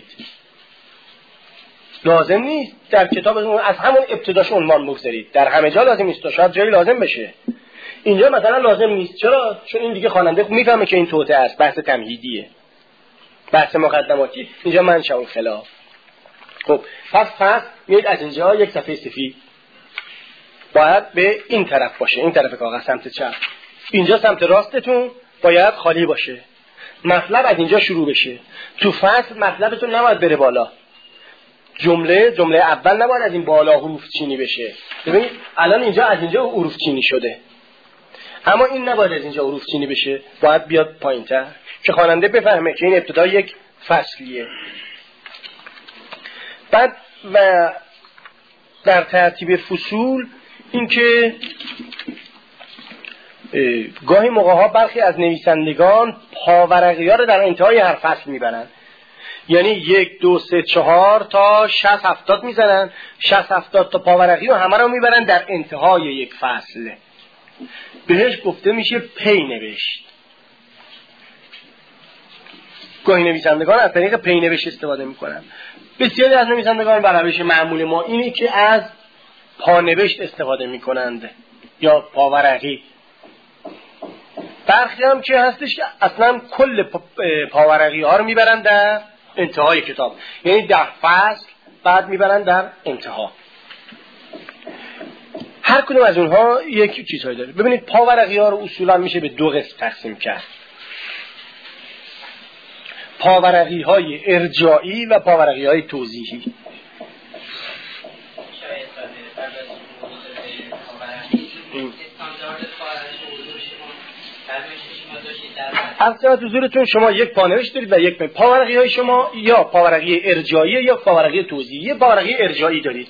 لازم نیست در کتاب از همون ابتداش عنوان بگذارید. در همه جا لازم نیست، شاید جایی لازم بشه. اینجا مثلا لازم نیست. چرا؟ چون این دیگه خواننده میفهمه که این توطئه است، بحث تمهیدیه، بحث مقدماتی. اینجا منشأ الخلاف. خب پس پس میاد از اینجا یک صفحه سفید باید به این طرف باشه، این طرف کاغذ سمت چپ. اینجا سمت راستتون باید خالی باشه. مطلب از اینجا شروع بشه. تو فصل مطلبتون نباید بره بالا. جمله جمله اول نباید از این بالا حروف چینی بشه. ببینید الان اینجا از اینجا حروف چینی شده، اما این نباید از اینجا حروف چینی بشه، باید بیاد پایین‌تر که خواننده بفهمه که این ابتدا یک فصلیه. بعد و در ترتیب فصول این که گاهی موقع‌ها برخی از نویسندگان پاورقی ها رو در انتهای هر فصل میبرن، یعنی یک دو سه چهار تا شصت هفتاد میزنن، شصت هفتاد تا پاورقی رو همه رو میبرن در انتهای یک فصل. بهش گفته میشه پی نوشت. گاهی نویسندگان از طریق پی نوشت استفاده میکنن. بسیاری از نویسندگان بر روش معمول ما اینه که از پانوشت استفاده میکنند یا پاورقی. برخی هم که هستش که اصلا کل پاورقی ها رو میبرن در انتهای کتاب، یعنی در فصل بعد میبرن در انتها. هر کدوم از اونها یک چیزهایی داره. ببینید پاورقی ها رو اصولا میشه به دو قسم تقسیم کرد: پاورقی های ارجاعی و پاورقی های توضیحی. از طرف حضورتون شما یک پانوشت دارید و یک پاورقی های شما یا پاورقی ارجاعی یا پاورقی توضیحی. پاورقی ارجاعی دارید.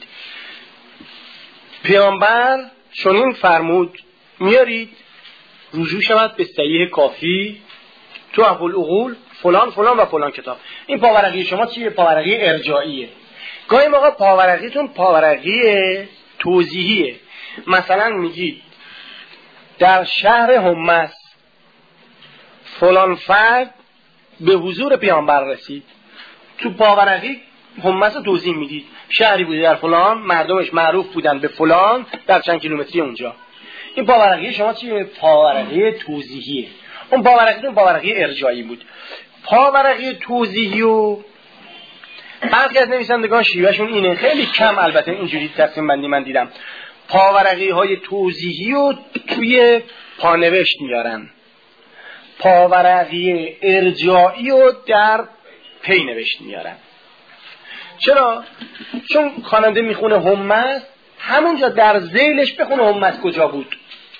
پیامبر چنین فرمود میارید رجوع شود به صحیح کافی تو ابوالعقول فلان فلان و فلان کتاب. این پاورقی شما چیه؟ پاورقی ارجاعیه. گاهی موقع پاورقیتون پاورقی توضیحیه. مثلا میگید در شهر حمص فلان فرد به حضور پیامبر رسید. تو پاورقی حمص رو توضیح میدید. شهری بوده در فلان، مردمش معروف بودن به فلان، در چند کیلومتری اونجا. این پاورقی شما چیه؟ پاورقی توضیحیه. اون پاورقیتون پاورقی ارجاعی بود. پاورقی توضیحی و برخی از نویسندگان شیوهشون اینه، خیلی کم البته اینجوری تقسیم بندی من دیدم. پاورقی های توضیحی رو توی پانوشت میارن، پاورقی ارجاعی رو در پی نوشت میارن. چرا؟ چون خواننده میخونه حمص، همونجا در ذیلش بخونه حمص کجا بود.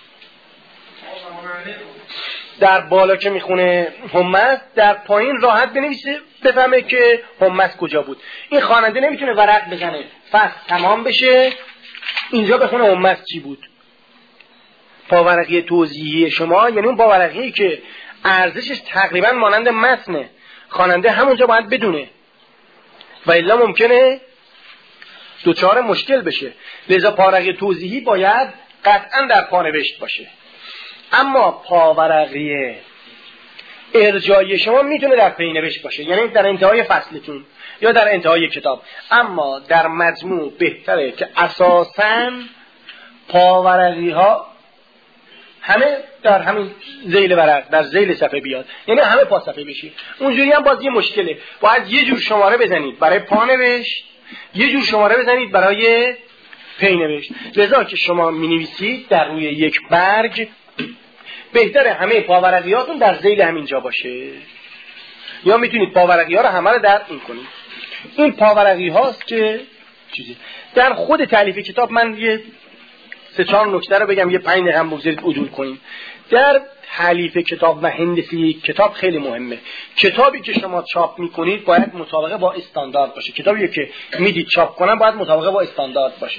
در بالا که میخونه حمص، در پایین راحت بنویسه بفهمه که حمص کجا بود. این خواننده نمیتونه ورق بزنه فصل تمام بشه اینجا بخونه حمص چی بود. پاورقی توضیحی شما یعنی اون پاورقی که ارزشش تقریبا مانند متنه، خواننده همونجا باید بدونه و الا ممکنه دوچار مشکل بشه. لذا پاورقی توضیحی باید قطعا در پانوشت باشه. اما پاورقی ارجاعی شما میتونه در پینوشت باشه، یعنی در انتهای فصلتون یا در انتهای کتاب. اما در مجموع بهتره که اساساً پاورقی ها همه در همین ذیل ورق، در ذیل صفحه بیاد، یعنی همه پا صفحه بشی. اونجوری هم باز یه مشکله، باید یه جور شماره بزنید برای پانوشت، یه جور شماره بزنید برای پینوشت. لذا که شما مینویسید در روی یک برگ، بهتره همه پاورقیاتون در ذیل همینجا باشه، یا میتونید پاورقی ها رو همه رو در این کنید. این پاورقی هاست که چیزی در خود تالیف کتاب. من یه سه چهار نکته رو بگم، یه پنج دقیقه هم بگذارید عدول کنیم. در تالیف کتاب و هندسی کتاب خیلی مهمه. کتابی که شما چاپ میکنید باید مطابقه با استاندارد باشه. کتابی که میدید چاپ کنن باید مطابقه با استاندارد باشه.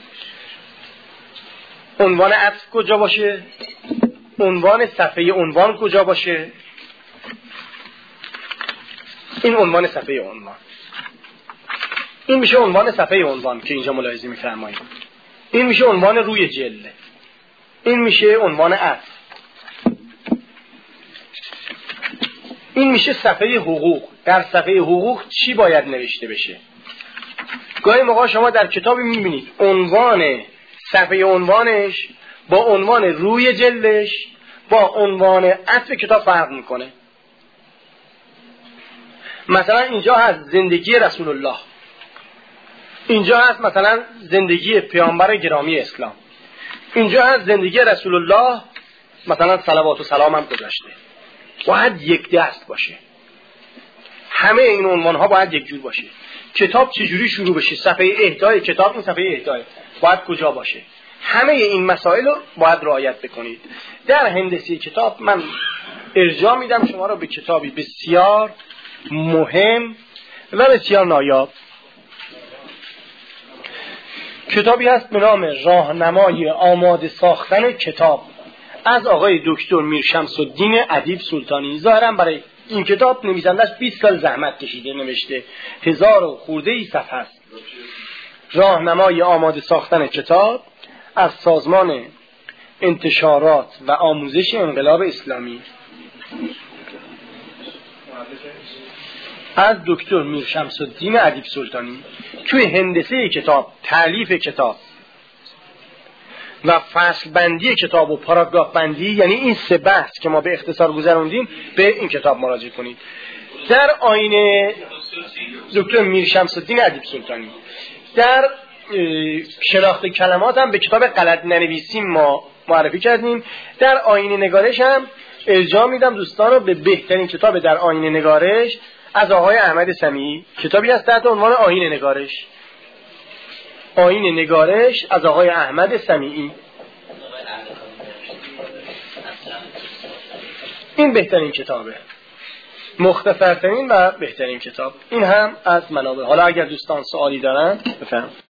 عنوان عطف کجا باشه، عنوان صفحه عنوان کجا باشه. این عنوان صفحه عنوان، این میشه عنوان صفحه عنوان که اینجا ملاحظه می‌فرمایید. این میشه عنوان روی جلد، این میشه عنوان عطف، این میشه صفحه حقوق. در صفحه حقوق چی باید نوشته بشه؟ گاهی موقع شما در کتابی میبینید عنوان صفحه عنوانش با عنوان روی جلدش با عنوان عطف کتاب فرق میکنه. مثلا اینجا هست زندگی رسول الله، اینجا هست مثلا زندگی پیامبر گرامی اسلام، اینجا هست زندگی رسول الله مثلا صلوات و سلام هم گذاشته. باید یک دست باشه، همه این عنوان ها باید یک جور باشه. کتاب چجوری شروع بشه، صفحه اهدای کتاب این صفحه اهدای باید کجا باشه، همه این مسائل رو باید رعایت بکنید. در هندسی کتاب من ارجاع میدم شما رو به کتابی بسیار مهم و بسیار نایاب. کتابی هست به نام راهنمای آماده ساختن کتاب از آقای دکتر میرشمس‌الدین ادیب سلطانی. ظاهرا برای این کتاب نویسندش بیست سال زحمت کشیده، نوشته، هزار و خورده ای صفحه است. راهنمای آماده ساختن کتاب از سازمان انتشارات و آموزش انقلاب اسلامی از دکتر میرشمس‌الدین ادیب سلطانی. توی هندسه کتاب، تالیف کتاب و فصل بندی کتاب و پاراگراف بندی، یعنی این سه بحث که ما به اختصار گذروندیم، به این کتاب مراجعه کنید. در آینه دکتر میر شمس الدین ادیب سلطانی. در شناخت کلمات هم به کتاب غلط ننویسیم ما معرفی کردیم. در آیین نگارش هم ارجاع میدم دوستان رو به بهترین کتاب در آیین نگارش از آقای احمد سمیعی. کتابی هست تحت عنوان آیین نگارش. آیین نگارش از آقای احمد سمیعی. این بهترین کتابه، مختصرترین و بهترین کتاب. این هم از منابع. حالا اگر دوستان سوالی دارن بفرمایید.